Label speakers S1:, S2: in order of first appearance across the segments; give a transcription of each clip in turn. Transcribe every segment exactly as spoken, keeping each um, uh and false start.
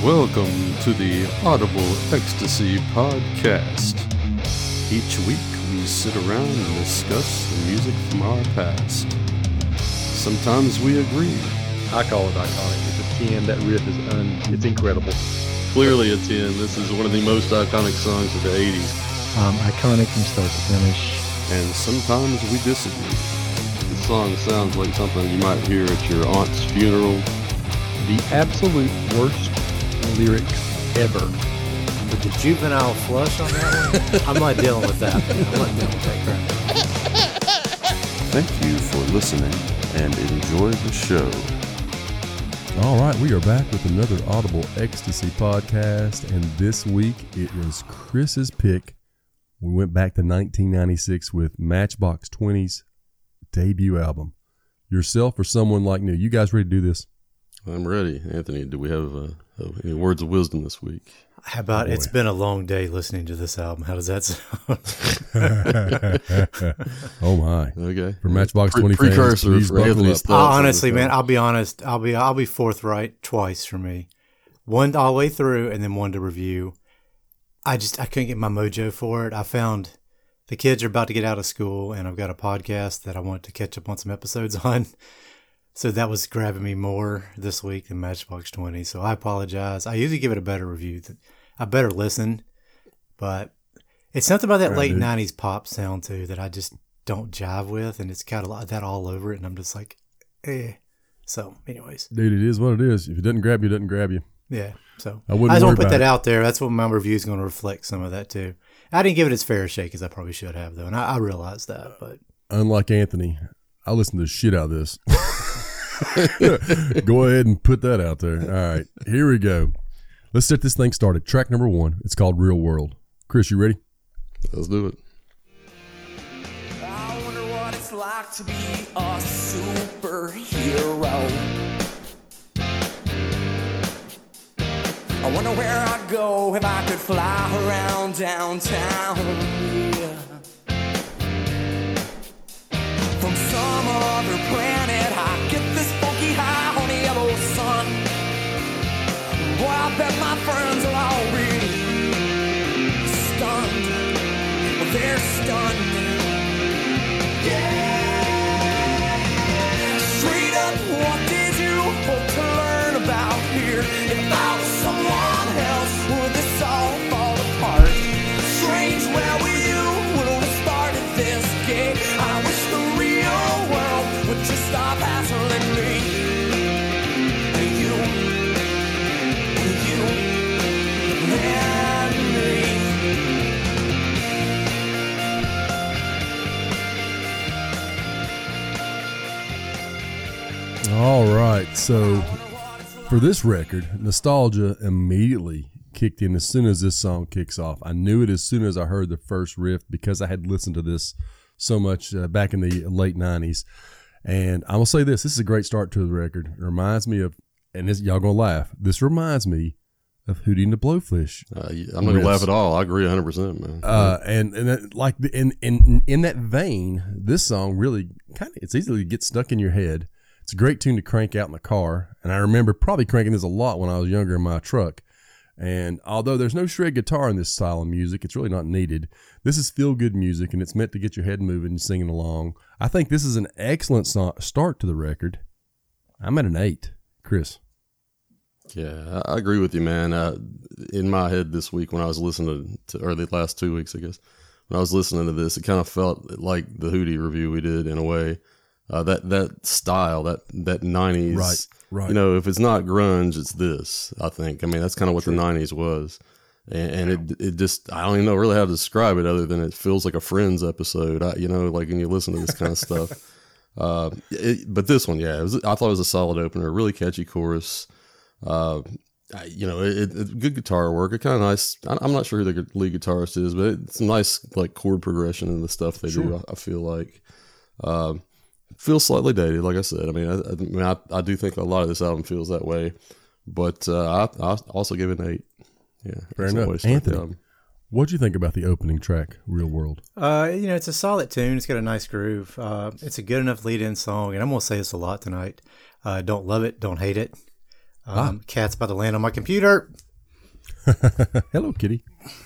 S1: Welcome to the Audible Ecstasy Podcast. Each week we sit around and discuss the music from our past. Sometimes we agree.
S2: I call it iconic. It's a ten. That riff is un. It's incredible.
S3: Clearly a ten. This is one of the most iconic songs of the eighties.
S4: Um, iconic from start to finish.
S1: And sometimes we disagree.
S3: The song sounds like something you might hear at your aunt's funeral.
S2: The absolute worst lyric ever.
S5: With the juvenile flush on that one, I'm not dealing with that. I'm not dealing with that crap.
S1: Thank you for listening and enjoy the show.
S6: All right, we are back with another Audible Ecstasy Podcast, and this week it is Chris's pick. We went back to nineteen ninety-six with Matchbox twenty's debut album. Yourself or someone like new? You guys ready to do this?
S3: I'm ready. Anthony, do we have uh, any words of wisdom this week?
S5: How about,
S6: oh
S5: it's been a long day listening to this album. How does that sound?
S6: Oh my.
S3: Okay.
S6: For Matchbox
S3: Pre-
S6: twenty fans,
S3: precursor
S6: please
S3: for
S6: buckle
S3: Anthony's
S6: up.
S3: thoughts.
S5: Honestly, man, I'll be honest. I'll be I'll be forthright twice for me. One all the way through and then one to review. I just I couldn't get my mojo for it. I found the kids are about to get out of school and I've got a podcast that I want to catch up on some episodes on. So that was grabbing me more this week than Matchbox twenty. So I apologize. I usually give it a better review, a better listen, but it's something about that
S6: Right,
S5: late
S6: dude.
S5: nineties pop sound too that I just don't jive with, and it's got a lot of that all over it, and I'm just like, eh. So, anyways,
S6: Dude, it is what it is. If it doesn't grab you, it doesn't grab you.
S5: yeah. So
S6: I wouldn't
S5: I just
S6: worry
S5: want to put
S6: about
S5: that
S6: it.
S5: out there. That's what my review is going to reflect, some of that too. I didn't give it its fair shake as I probably should have, though, and I, I realize that. But
S6: Unlike Anthony, I listen to the shit out of this. Go ahead and put that out there. All right, here we go. Let's get this thing started. Track number one. It's called Real World. Chris, you ready?
S3: Let's do it.
S7: I wonder what it's like to be a superhero. I wonder where I'd go if I could fly around downtown. Yeah. From some other planet, I get this funky high on the yellow sun. Boy, I bet my friends are already stunned. Well, they're stunned. Yeah. Straight up, what did you hope to learn about here? If I was someone else, would this all fall apart? Strange, where were you when we started this game? I wish the real world would just stop hassling me. You, you, and me.
S6: All right, so for this record, nostalgia immediately kicked in as soon as this song kicks off. I knew it as soon as I heard the first riff because I had listened to this so much uh, back in the late nineties. And I will say this, this is a great start to the record. It reminds me of, and this, y'all gonna laugh, this reminds me of Hootie and the Blowfish.
S3: Uh, I'm not going to laugh at all. I agree one hundred percent, man.
S6: Uh, and and that, like the- in in in that vein, this song really kind of, it's easy to get stuck in your head. It's a great tune to crank out in the car, and I remember probably cranking this a lot when I was younger in my truck. And although there's no shred guitar in this style of music, it's really not needed. This is feel good music, and it's meant to get your head moving and singing along. I think this is an excellent so- start to the record. I'm at an eight, Chris.
S3: Yeah, I I agree with you, man. Uh, in my head this week when I was listening to, or the last two weeks, I guess, when I was listening to this, it kind of felt like the Hootie review we did in a way. Uh, that that style, that that nineties,
S6: Right, right.
S3: You know, if it's not grunge, it's this. I think. I mean, that's kind of what the nineties was, and, and it it just I don't even know really how to describe it other than it feels like a Friends episode. I, you know, like when you listen to this kind of stuff. Uh, it, but this one, yeah, it was, I thought it was a solid opener, really catchy chorus. Uh, I, you know, it, it good guitar work. It kind of nice. I, I'm not sure who the lead guitarist is, but it's nice like chord progression and the stuff they
S6: Sure.
S3: do. I, I feel like. Um, Feels slightly dated, like I said. I mean, I, I, mean, I, I do think a lot of this album feels that way, but uh, I, I also give it an eight. Yeah,
S6: Fair
S3: that's the
S6: enough.
S3: way to start the
S6: Anthony,
S3: album.
S6: what'd you think about the opening track, Real World?
S5: Uh, you know, it's a solid tune. It's got a nice groove. Uh, it's a good enough lead-in song, and I'm gonna say this a lot tonight. Uh, don't love it, don't hate it. Um, Cat's about to land on my computer.
S6: Hello, kitty.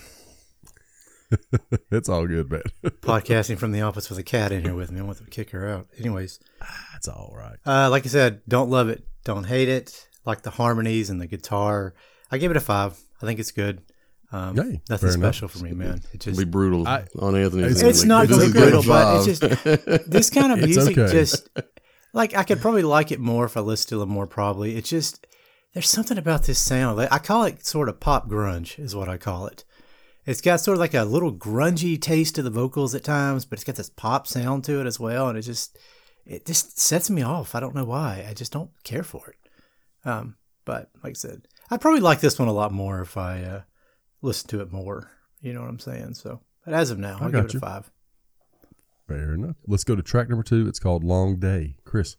S6: It's all good, man.
S5: Podcasting from the office with a cat in here with me. I want to kick her out. Anyways,
S6: That's all right.
S5: uh, like I said, don't love it, don't hate it. Like the harmonies and the guitar, I give it a five. I think it's good. Um,
S6: Hey,
S5: nothing
S6: fair enough.
S5: special for me, man. It just
S3: Be brutal
S6: I-
S3: on Anthony's.
S6: It's-
S3: end.
S5: it's not
S3: It is
S5: really
S3: a good
S5: brutal, but it's
S3: five.
S5: just this kind of
S6: It's
S5: music.
S6: okay.
S5: Just like I could probably like it more if I listened to it more. Probably, it's just there's something about this sound. Like, I call it sort of pop grunge, is what I call it. It's got sort of like a little grungy taste to the vocals at times, but it's got this pop sound to it as well, and it just it just sets me off. I don't know why. I just don't care for it. Um, but like I said, I'd probably like this one a lot more if I uh, listened to it more. You know what I'm saying? So, but as of now,
S6: I
S5: I'll
S6: got
S5: give it
S6: you.
S5: a five.
S6: Fair enough. Let's go to track number two. It's called Long Day. Chris.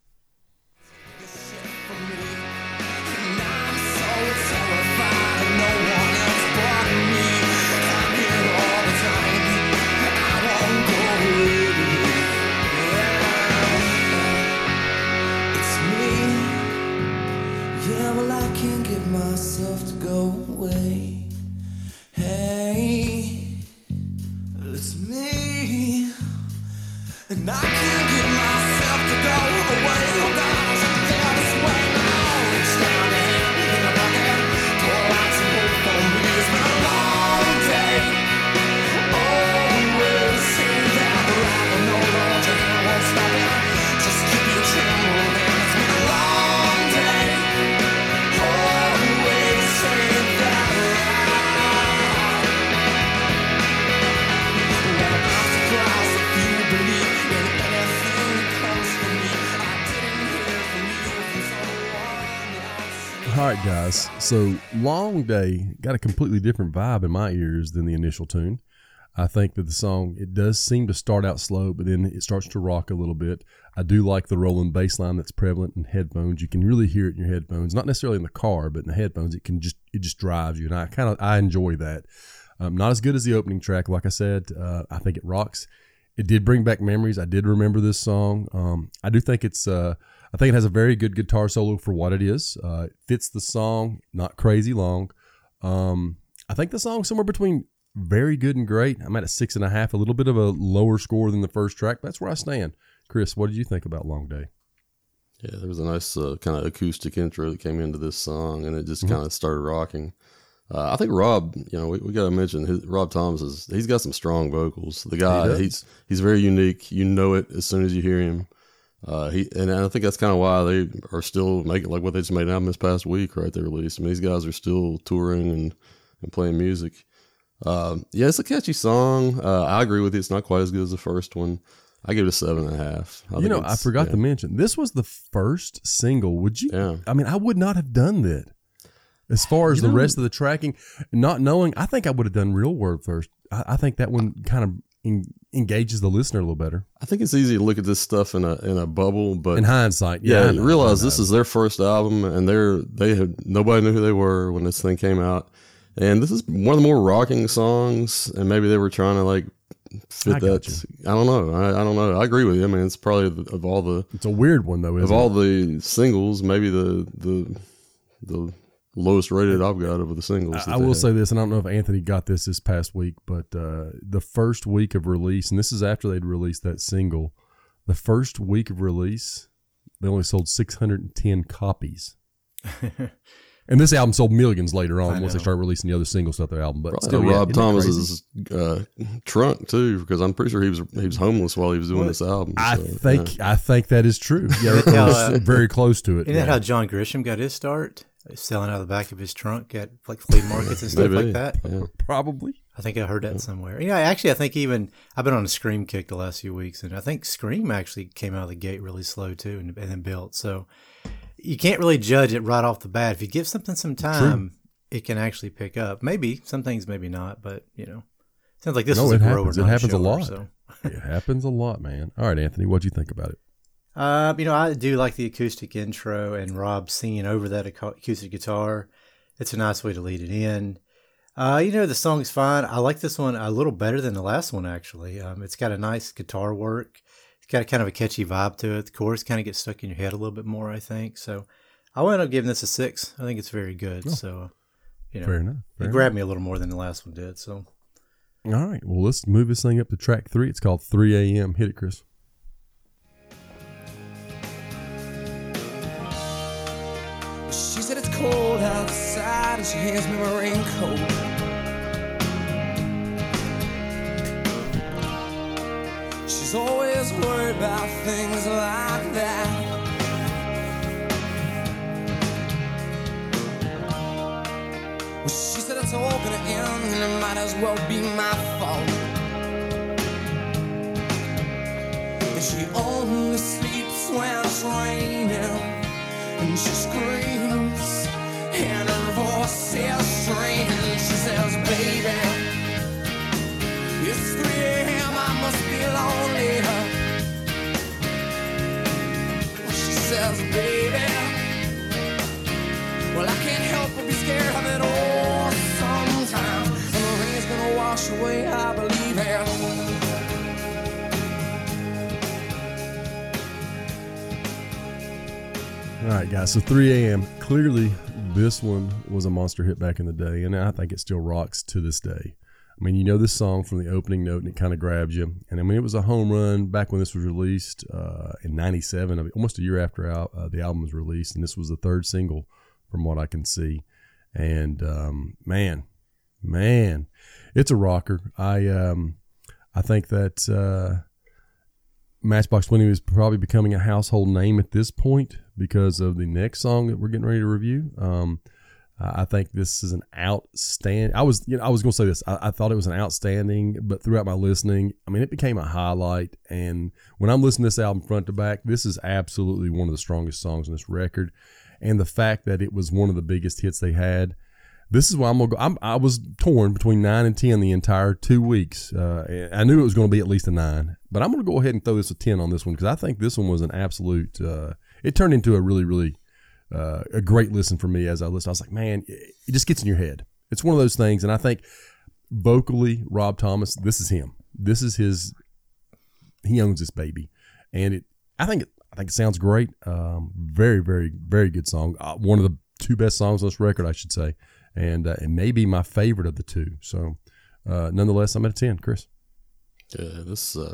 S7: Myself to go away. Hey, it's me, and I can't get myself to go away. Oh God, I feel this way now. It's down in the bucket. Pour out some hope for me. It's been a long day. Always say that I don't know what your hand won't stop it. Just keep your chin moving. It's been a long day.
S6: All right, guys. So Long Day got a completely different vibe in my ears than the initial tune. I think that the song, it does seem to start out slow, but then it starts to rock a little bit. I do like the rolling bass line that's prevalent in headphones. You can really hear it in your headphones, not necessarily in the car, but in the headphones, it can just, it just drives you. And I kind of, I enjoy that. Um, not as good as the opening track. Like I said, uh, I think it rocks. It did bring back memories. I did remember this song. Um, I do think it's, uh, I think it has a very good guitar solo for what it is. Uh, it fits the song, not crazy long. Um, I think the song's somewhere between very good and great. I'm at a six and a half, a little bit of a lower score than the first track. That's where I stand. Chris, what did you think about Long Day?
S3: Yeah, there was a nice uh, kind of acoustic intro that came into this song, and it just
S6: Mm-hmm.
S3: kind of started rocking. Uh, I think Rob, you know, we, we got to mention his, Rob Thomas is he's got some strong vocals. The guy,
S6: does.
S3: he's he's very unique. You know it as soon as you hear him. Uh, he and I think that's kind of why they are still making like what they just made an album this past week, right? They released. I mean, these guys are still touring and, and playing music. Uh, yeah, it's a catchy song. Uh, I agree with you. It's not quite as good as the first one. I give it a seven and a half. I
S6: you
S3: think
S6: know, I
S3: it's-
S6: forgot
S3: yeah.
S6: to mention, this was the first single. Would you?
S3: Yeah.
S6: I mean, I would not have done that. As far as
S3: You
S6: the
S3: know-
S6: rest of the tracking, not knowing, I think I would have done Real World first. I, I think that one kind of en- engages the listener a little better.
S3: I think it's easy to look at this stuff in a in a bubble, but
S6: In hindsight,
S3: yeah,
S6: yeah. I
S3: and
S6: know,
S3: realize
S6: I
S3: this
S6: know.
S3: is their first album, and they're they had nobody knew who they were when this thing came out, and this is one of the more rocking songs, and maybe they were trying to like fit
S6: I
S3: that.
S6: got
S3: I don't know. I, I don't know. I agree with you. I mean, it's probably the- of all the
S6: It's a weird one though, isn't
S3: of all
S6: it?
S3: the singles, maybe the the the lowest rated I've got of the singles.
S6: I,
S3: that
S6: I
S3: they
S6: will
S3: had.
S6: say this, and I don't know if Anthony got this this past week, but uh, the first week of release, and this is after they'd released that single, the first week of release, they only sold six hundred ten copies. And this album sold millions later on
S5: I
S6: once they
S5: know.
S6: started releasing the other singles off their album. But
S3: Probably
S6: still,
S3: in
S6: yeah,
S3: Rob
S6: isn't that crazy?
S3: Thomas's uh, trunk too, because I'm pretty sure he was he was homeless while he was doing this album.
S6: I
S3: so,
S6: think
S3: yeah.
S6: I think that is true. Yeah,
S5: Isn't that how, uh,
S6: very close to it.
S5: Isn't
S6: yeah.
S5: that how John Grisham got his start? Selling out of the back of his trunk at like flea markets and stuff
S3: Maybe.
S5: like that.
S3: Yeah.
S6: Probably.
S5: I think I heard that somewhere. Yeah, actually, I think even I've been on a Scream kick the last few weeks, and I think Scream actually came out of the gate really slow too, and, and then built. So you can't really judge it right off the bat. If you give something some time, it can actually pick up. Maybe some things, maybe not, but you know, sounds like this
S6: No,
S5: was a
S6: it
S5: grower.
S6: happens. It
S5: not
S6: happens a
S5: shower,
S6: lot.
S5: So.
S6: It happens a lot, man. All right, Anthony, what'd you think about it?
S5: Uh, you know, I do like the acoustic intro and Rob singing over that aco- acoustic guitar. It's a nice way to lead it in. Uh, you know, the song's fine. I like this one a little better than the last one, actually. Um, it's got a nice guitar work. It's got a kind of a catchy vibe to it. The chorus kind of gets stuck in your head a little bit more, I think. So I wound up giving this a six. I think it's very good. Oh, so, you know,
S6: fair enough. Fair
S5: it grabbed
S6: enough.
S5: me a little more than the last one did. So,
S6: all right. Well, let's move this thing up to track three. It's called three a.m. Hit it, Chris.
S7: She said it's cold outside and she hands me my raincoat. She's always worried about things like that. Well, she said it's all gonna end and it might as well be my fault. And she only sleeps when it's raining, and she screams and her voice is strange. She says, baby, it's three a.m. I must be lonely. Well, she says, baby, well, I can't help but be scared of it all sometimes. And the rain's gonna wash away, I believe it.
S6: All right, guys. So three a.m. Clearly, this one was a monster hit back in the day, and I think it still rocks to this day. I mean, you know this song from the opening note, and it kind of grabs you. And I mean, it was a home run back when this was released uh, in ninety-seven, almost a year after uh, the album was released, and this was the third single from what I can see. And um, man, man, it's a rocker. I um, I think that uh, Matchbox twenty was probably becoming a household name at this point because of the next song that we're getting ready to review. Um, I think this is an outstanding. I was, you know, I was going to say this. I, I thought it was an outstanding, but throughout my listening, I mean, it became a highlight. And when I'm listening to this album front to back, this is absolutely one of the strongest songs on this record. And the fact that it was one of the biggest hits they had, this is why I'm gonna go. I'm, I was torn between nine and ten the entire two weeks. Uh, I knew it was going to be at least a nine, but I'm going to go ahead and throw this a ten on this one because I think this one was an absolute. Uh, it turned into a really, really. Uh, a great listen for me as I listened. I was like, man, it just gets in your head. It's one of those things. And I think vocally, Rob Thomas, this is him. This is his, he owns this baby. And it, I think it, I think it sounds great. Um, very, very, very good song. Uh, one of the two best songs on this record, I should say. And, uh, it may be my favorite of the two. So, uh, nonetheless, I'm at a ten, Chris.
S3: Yeah, this, uh,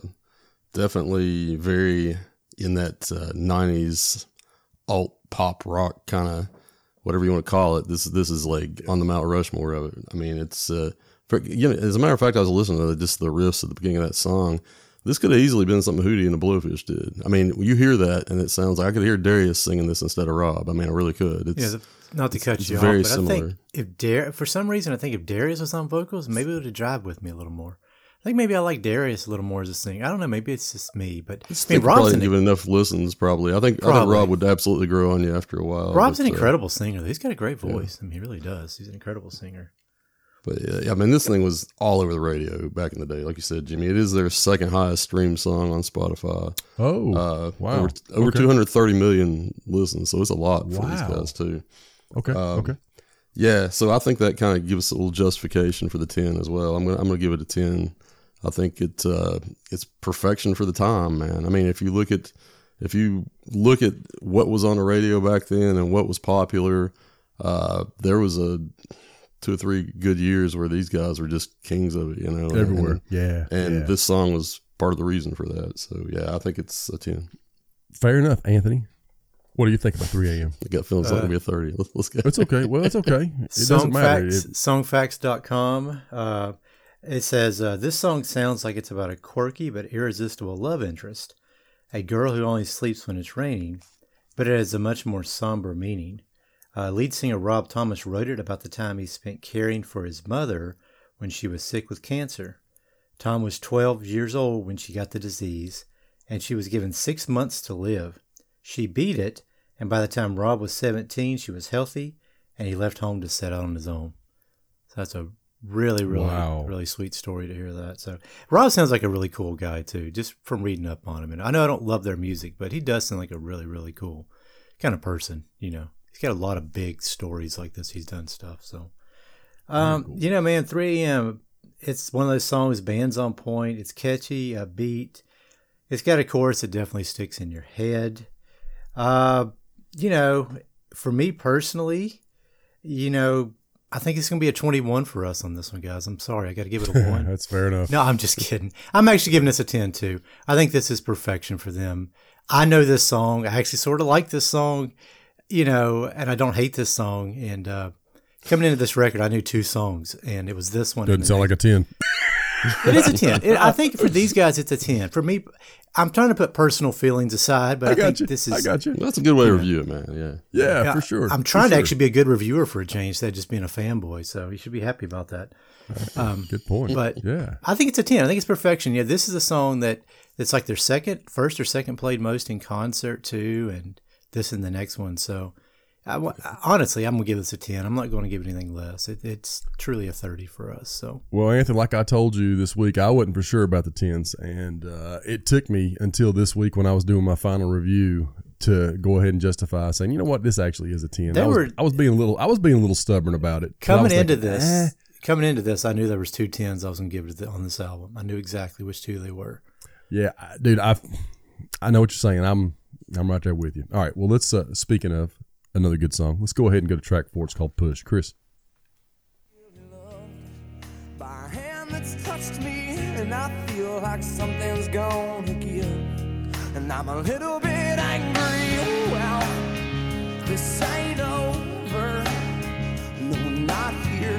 S3: definitely very in that, uh, nineties alt pop rock kind of whatever you want to call it. This this is like on the Mount Rushmore of it. I mean, it's uh, for, you know, as a matter of fact, I was listening to just the riffs at the beginning of that song. This could have easily been something Hootie and the Blowfish did. I mean, you hear that and it sounds like I could hear Darius singing this instead of Rob. I mean, I really could. It's,
S5: yeah, not to cut
S3: it's
S5: you
S3: very
S5: off, but
S3: similar.
S5: I think if Dar- for some reason, I think if Darius was on vocals, maybe it would have jived with me a little more. I think maybe I like Darius a little more as a singer. I don't know. Maybe it's just me, but
S3: I
S5: I
S3: think
S5: mean, Rob's
S3: probably
S5: an,
S3: given enough listens. Probably, I think I think
S5: Probably.
S3: Rob would absolutely grow on you after a while.
S5: Rob's
S3: but,
S5: an
S3: uh,
S5: incredible singer. He's got a great voice. I mean, he really does. He's an incredible singer.
S3: But yeah, I mean, this thing was all over the radio back in the day. Like you said, Jimmy, it is their second highest streamed song on Spotify.
S6: Oh,
S3: uh,
S6: wow.
S3: Over, over
S6: Okay.
S3: two hundred thirty million listens. So it's a lot for
S6: Wow.
S3: these guys too.
S6: Okay.
S3: Um,
S6: okay.
S3: Yeah. So I think that kind of gives us a little justification for the ten as well. I'm going to, I'm going to give it a ten. I think it, uh, it's perfection for the time, man. I mean, if you look at, if you look at what was on the radio back then and what was popular, uh, there was a, two or three good years where these guys were just kings of it, you know,
S6: Everywhere.
S3: And,
S6: yeah.
S3: and
S6: yeah.
S3: this song was part of the reason for that. So yeah, I think it's a ten.
S6: Fair enough, Anthony. What do you think about three a.m.?
S3: I got feeling it's not gonna be a thirty. Let's, let's go.
S6: It's okay. Well, it's okay. It
S5: Song
S6: doesn't matter.
S5: facts,
S6: It-
S5: songfacts dot com. Uh, it says, uh, this song sounds like it's about a quirky but irresistible love interest, a girl who only sleeps when it's raining, but it has a much more somber meaning. Uh, lead singer Rob Thomas wrote it about the time he spent caring for his mother when she was sick with cancer. Tom was twelve years old when she got the disease, and she was given six months to live. She beat it, and by the time Rob was seventeen, she was healthy, and he left home to set out on his own. So that's a really, really,
S6: Wow.
S5: really sweet story to hear that. So Rob sounds like a really cool guy, too, just from reading up on him. And I know I don't love their music, but he does sound like a really, really cool kind of person, you know. He's got a lot of big stories like this. He's done stuff. So, um, cool. You know, man, three a.m., it's one of those songs, band's on point. It's catchy, upbeat. It's got a chorus that definitely sticks in your head. Uh, you know, for me personally, you know, I think it's going to be a twenty-one for us on this one, guys. I'm sorry. I got to give it a one.
S6: That's fair enough.
S5: No, I'm just kidding. I'm actually giving this a ten too. I think this is perfection for them. I know this song. I actually sort of like this song, you know, and I don't hate this song. And uh, coming into this record, I knew two songs, and it was this one.
S6: Doesn't sound like a ten.
S5: It is a ten. It, I think for these guys, it's a ten. For me, I'm trying to put personal feelings aside, but I,
S6: I got
S5: think
S6: you.
S5: this is.
S6: I got you.
S3: That's a good way to review it, man. Yeah.
S6: Yeah,
S5: Yeah,
S6: for sure.
S5: I'm
S6: For
S5: trying to
S6: sure.
S5: actually be a good reviewer for a change instead of just being a fanboy. So you should be happy about that. Um,
S6: Good point.
S5: but
S6: yeah.
S5: I think it's a ten. I think it's perfection. Yeah, this is a song that it's like their second, first or second played most in concert too, and this and the next one. So I, wa- honestly, I'm gonna give this a ten. I'm not going to give it anything less. It, it's truly a thirty for us. So
S6: Well, Anthony, like I told you this week, I wasn't for sure about the tens, and uh, it took me until this week when I was doing my final review to go ahead and justify saying, you know what, this actually is a ten.
S5: They
S6: I was,
S5: were-
S6: I was being a little, I was being a little stubborn about it. 'Cause I
S5: coming
S6: was
S5: into
S6: thinking,
S5: this,
S6: "Eh."
S5: coming into this, I knew there was two tens I was gonna give it to- on this album. I knew exactly which two they were.
S6: Yeah, I- dude, I I know what you're saying. I'm I'm right there with you. All right, well, let's uh, speaking of another good song, let's go ahead and go to track four. It's called Push. Chris.
S7: By a hand that's touched me, and I feel like something's gonna give. And I'm a little bit angry. Well, this ain't over. No, not here.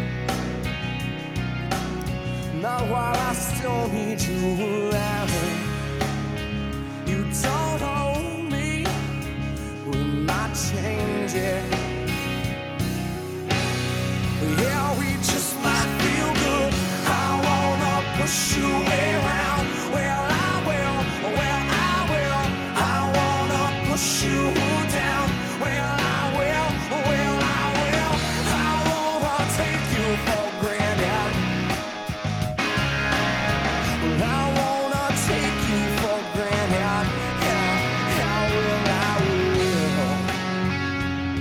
S7: Not while I still need you around. You don't hold me. We might change it. Yeah, we just might feel good. I wanna push you around. Well, I will. Well, I will. I wanna push you down. Well, I will. Well, I will. I wanna take you for granted. Well, I wanna take you for granted. Yeah, I will. I will.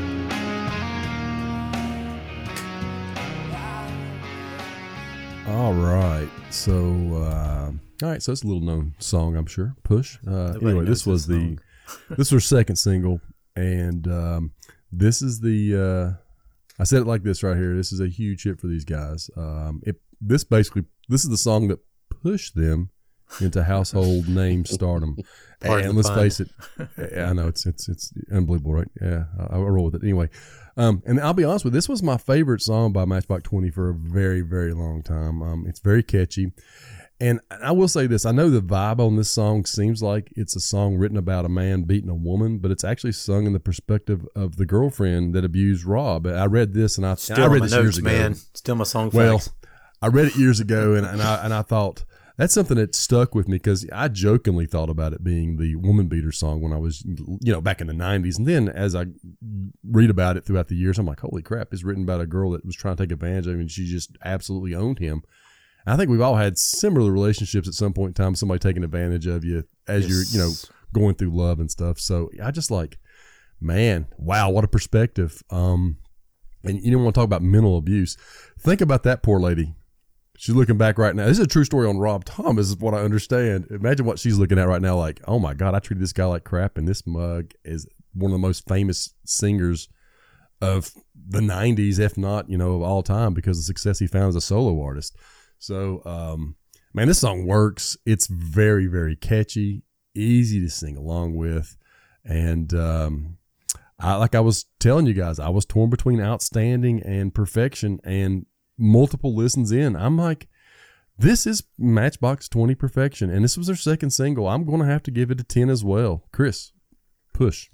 S6: All right, so uh, all right, so it's a little known song, I'm sure. Push. Uh,
S5: Nobody
S6: anyway,
S5: knows
S6: this was
S5: this
S6: the this was our second single, and um, this is the. Uh, I said it like this right here. This is a huge hit for these guys. Um, it this basically this is the song that pushed them into household name stardom.
S5: Pardon
S6: And
S5: the
S6: let's
S5: pun.
S6: face it, I know it's it's it's unbelievable, right? Yeah, I, I roll with it anyway. Um, and I'll be honest with you, this was my favorite song by Matchbox twenty for a very very long time. Um, it's very catchy, and I will say this: I know the vibe on this song seems like it's a song written about a man beating a woman, but it's actually sung in the perspective of the girlfriend that abused Rob. I read this, and I, and
S5: Still
S6: I
S5: on
S6: read
S5: my
S6: this
S5: notes,
S6: years ago.
S5: man. Still my song
S6: Well,
S5: facts.
S6: I read it years ago, and, and I and I thought that's something that stuck with me because I jokingly thought about it being the woman beater song when I was, you know, back in the nineties. And then as I read about it throughout the years, I'm like, holy crap, it's written about a girl that was trying to take advantage of him, and she just absolutely owned him. I think we've all had similar relationships at some point in time, somebody taking advantage of you as
S5: Yes.
S6: you're, you know, going through love and stuff. So I just like, man, wow, what a perspective. Um, and you don't want to talk about mental abuse. Think about that poor lady. She's looking back right now. This is a true story on Rob Thomas, is what I understand. Imagine what she's looking at right now. Like, oh my God, I treated this guy like crap, and this mug is one of the most famous singers of the nineties, if not, you know, of all time, because of the success he found as a solo artist. So, um, man, this song works. It's very, very catchy, easy to sing along with, and um, I, like I was telling you guys, I was torn between outstanding and perfection, and multiple listens in, I'm like, this is Matchbox twenty perfection, and this was their second single. I'm going to have to give it a ten as well. Chris, Push.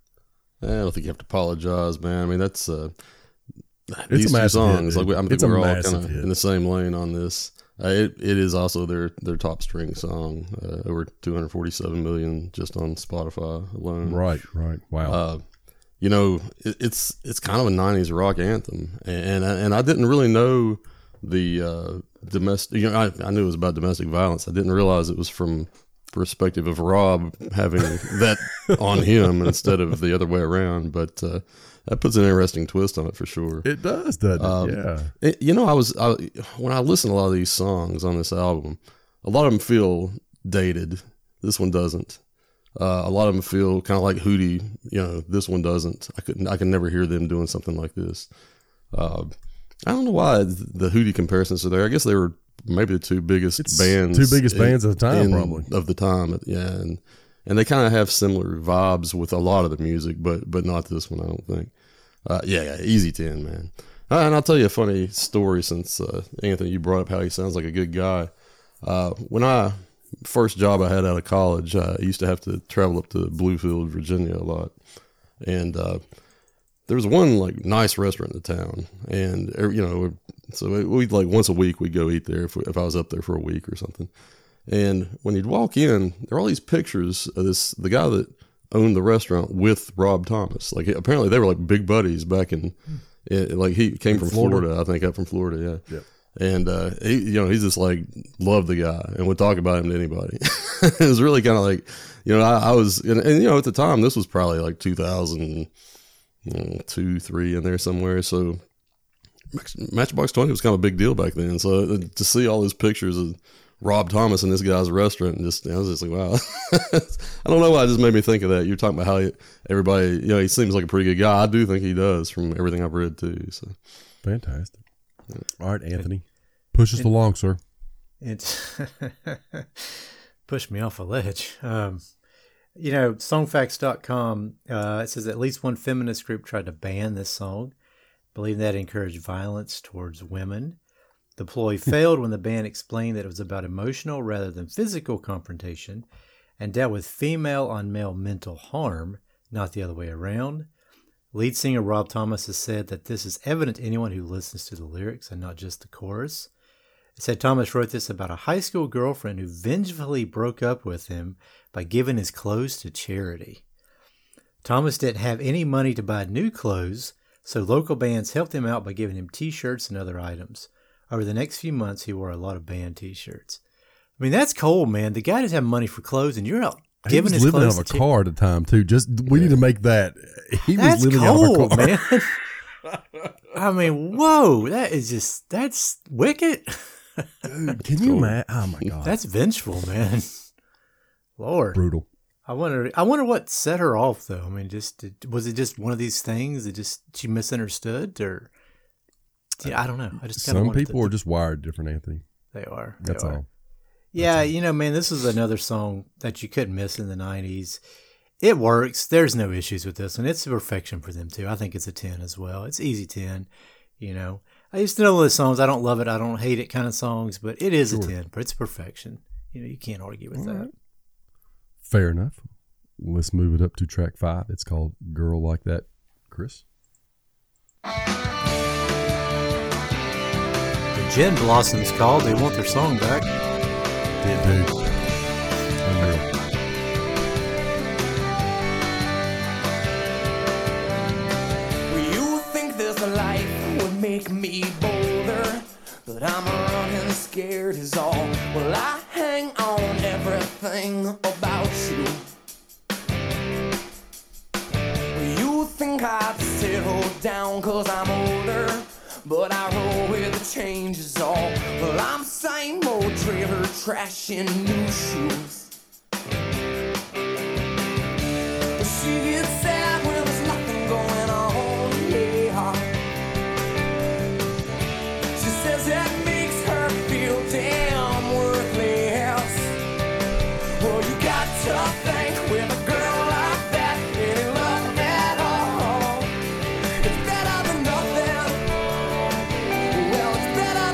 S3: I don't think you have to apologize, man. I mean, that's uh,
S6: It's
S3: these
S6: a
S3: two
S6: massive hit,
S3: songs.
S6: dude.
S3: Like we, I'm
S6: It's
S3: thinking
S6: a
S3: we're all
S6: massive
S3: kind of
S6: hit.
S3: in the same lane on this. Uh, it it is also their their top string song, uh, over two hundred forty-seven million just on Spotify alone.
S6: Right, right. Wow.
S3: Uh, you know, it, it's it's kind of a nineties rock anthem, and and, and I didn't really know the uh, domestic. You know, I, I knew it was about domestic violence. I didn't realize it was from perspective of Rob having that on him instead of the other way around. But uh, that puts an interesting twist on it for sure.
S6: it does, doesn't it?
S3: um,
S6: yeah.
S3: It, you know, I was I, when I listen to a lot of these songs on this album, a lot of them feel dated. This one doesn't. Uh, a lot of them feel kind of like Hootie. You know, this one doesn't. I couldn't. I can never hear them doing something like this. Uh, I don't know why the Hootie comparisons are there. I guess they were maybe the two biggest
S6: It's
S3: bands,
S6: two biggest
S3: in-
S6: bands at the time,
S3: in-
S6: probably.
S3: of the time. Yeah, and and they kind of have similar vibes with a lot of the music, but but not this one. I don't think. Uh, yeah, yeah, easy ten, man. Uh, and I'll tell you a funny story since uh, Anthony, you brought up how he sounds like a good guy. Uh, when I first job I had out of college, uh, I used to have to travel up to Bluefield, Virginia a lot, and uh, there was one like nice restaurant in the town, and every- you know, so we'd like once a week we'd go eat there if, we, if I was up there for a week or something. And when you'd walk in, there were all these pictures of this the guy that owned the restaurant with Rob Thomas. Like apparently they were like big buddies back in, in like he came from Florida. Florida, I think, up from Florida, yeah.
S6: Yep.
S3: And uh, he, you know, he's just like loved the guy and would talk about him to anybody. It was really kind of like, you know, I, I was, and, and you know, at the time this was probably like two thousand two, three in there somewhere. So Matchbox twenty was kind of a big deal back then. So to see all those pictures of Rob Thomas in this guy's restaurant, and just I was just like, wow. I don't know why it just made me think of that. You're talking about how he, everybody, you know, he seems like a pretty good guy. I do think he does from everything I've read too. So
S6: Fantastic. All right, Anthony, push us
S5: it,
S6: along, sir.
S5: It's pushed me off a ledge. Um, you know, songfacts dot com, uh, it says at least one feminist group tried to ban this song, believing that it encouraged violence towards women. The ploy failed when the band explained that it was about emotional rather than physical confrontation and dealt with female on male mental harm, not the other way around. Lead singer Rob Thomas has said that this is evident to anyone who listens to the lyrics and not just the chorus. It said Thomas wrote this about a high school girlfriend who vengefully broke up with him by giving his clothes to charity. Thomas didn't have any money to buy new clothes, so local bands helped him out by giving him t-shirts and other items. Over the next few months, he wore a lot of band t-shirts. I mean, that's cold, man. The guy doesn't have money for clothes, and you're out
S6: He
S5: giving
S6: was
S5: his
S6: living
S5: clothes
S6: out of
S5: to
S6: a car at the time too. Just we
S3: Yeah.
S6: need to make that. He
S5: That's
S6: was living
S5: cold,
S6: out of a car.
S5: man. I mean, whoa, that is just, that's wicked.
S6: Dude, can you imagine? Oh my god,
S5: That's vengeful, man. Lord.
S6: brutal.
S5: I wonder I wonder what set her off, though. I mean, just did, was it just one of these things that just she misunderstood? Or, yeah, I don't know. I just kinda
S6: Some
S5: wanted
S6: people
S5: to,
S6: are just wired different, Anthony.
S5: They are. They
S6: That's
S5: are.
S6: all.
S5: Yeah, you know, man, this is another song that you couldn't miss in the nineties. It works. There's no issues with this one. It's a perfection for them, too. I think it's a ten as well. It's easy ten, you know. I used to know those songs. I don't love it. I don't hate it kind of songs, but it is
S6: Sure.
S5: a ten. But it's perfection. You know, you can't argue with
S6: All
S5: that.
S6: right. Fair enough. Let's move it up to track five. It's called "Girl Like That." Chris.
S5: The Gin Blossoms called. They want their song back.
S6: Dude. Unreal.
S7: Well, you think this life would make me bolder, but I'm running scared is all. Well, I hang on everything about you. Well, you think I'd settle down cause I'm older, but I roll with the changes all. Well, I'm same old trailer trash in new shoes. But she gets sad when there's nothing going on, yeah. She says that makes her feel damn worthless. Well, you got to think with a girl like that, any love at all, it's better than nothing. Well, it's better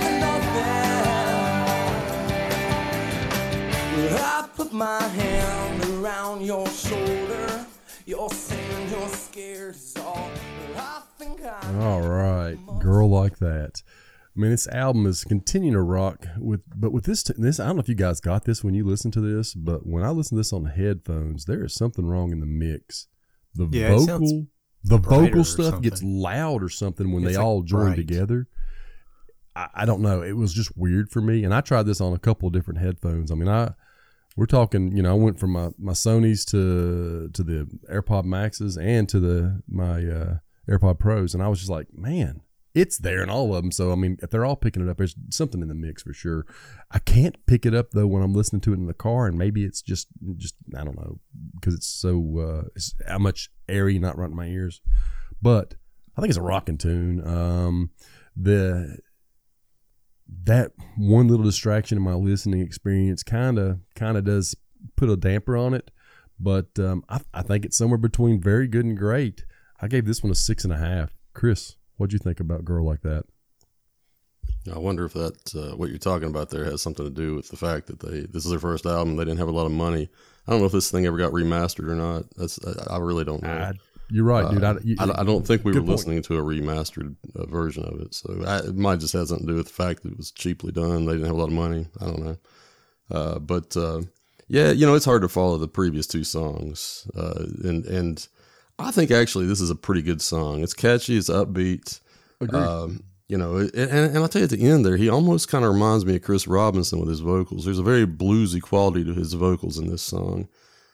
S7: than nothing. Well, I put my hand around your shoulder. You're saying you're scared is all. Well, I think I
S6: All right, "Girl Like That." I mean, this album is continuing to rock with, but with this, this I don't know if you guys got this when you listen to this, but when I listen to this on headphones, there is something wrong in the mix. The
S5: Yeah, it sounds
S6: vocal, the
S5: brighter
S6: vocal
S5: or
S6: stuff gets
S5: something.
S6: loud or something when
S5: It's
S6: they
S5: like
S6: all join
S5: bright.
S6: together. I, I don't know. It was just weird for me, and I tried this on a couple of different headphones. I mean, I we're talking, you know, I went from my, my Sonys to to the AirPod Maxes and to the my uh, AirPod Pros, and I was just like, man. it's there in all of them. So I mean, if they're all picking it up, there's something in the mix for sure. I can't pick it up though when I'm listening to it in the car, and maybe it's just just I don't know because it's so uh, it's how much airy not running my ears. But I think it's a rocking tune. Um, the that one little distraction in my listening experience kind of kind of does put a damper on it, but um, I, I think it's somewhere between very good and great. I gave this one a six and a half. Chris, what'd you think about Girl Like That?
S3: I wonder if that uh, what you're talking about there has something to do with the fact that they this is their first album. They didn't have a lot of money. I don't know if this thing ever got remastered or not. That's I, I really don't know.
S6: I, you're right, dude. I,
S3: Uh,
S6: you,
S3: I, I don't think we were
S6: good point.
S3: listening to a remastered uh, version of it. So I, it might just have something to do with the fact that it was cheaply done. They didn't have a lot of money. I don't know. Uh, but uh, yeah, you know, it's hard to follow the previous two songs. Uh, and and I think actually this is a pretty good song. It's catchy. It's upbeat.
S6: Agreed.
S3: Um, you know, and, and I'll tell you at the end there, he almost kind of reminds me of Chris Robinson with his vocals. There's a very bluesy quality to his vocals in this song.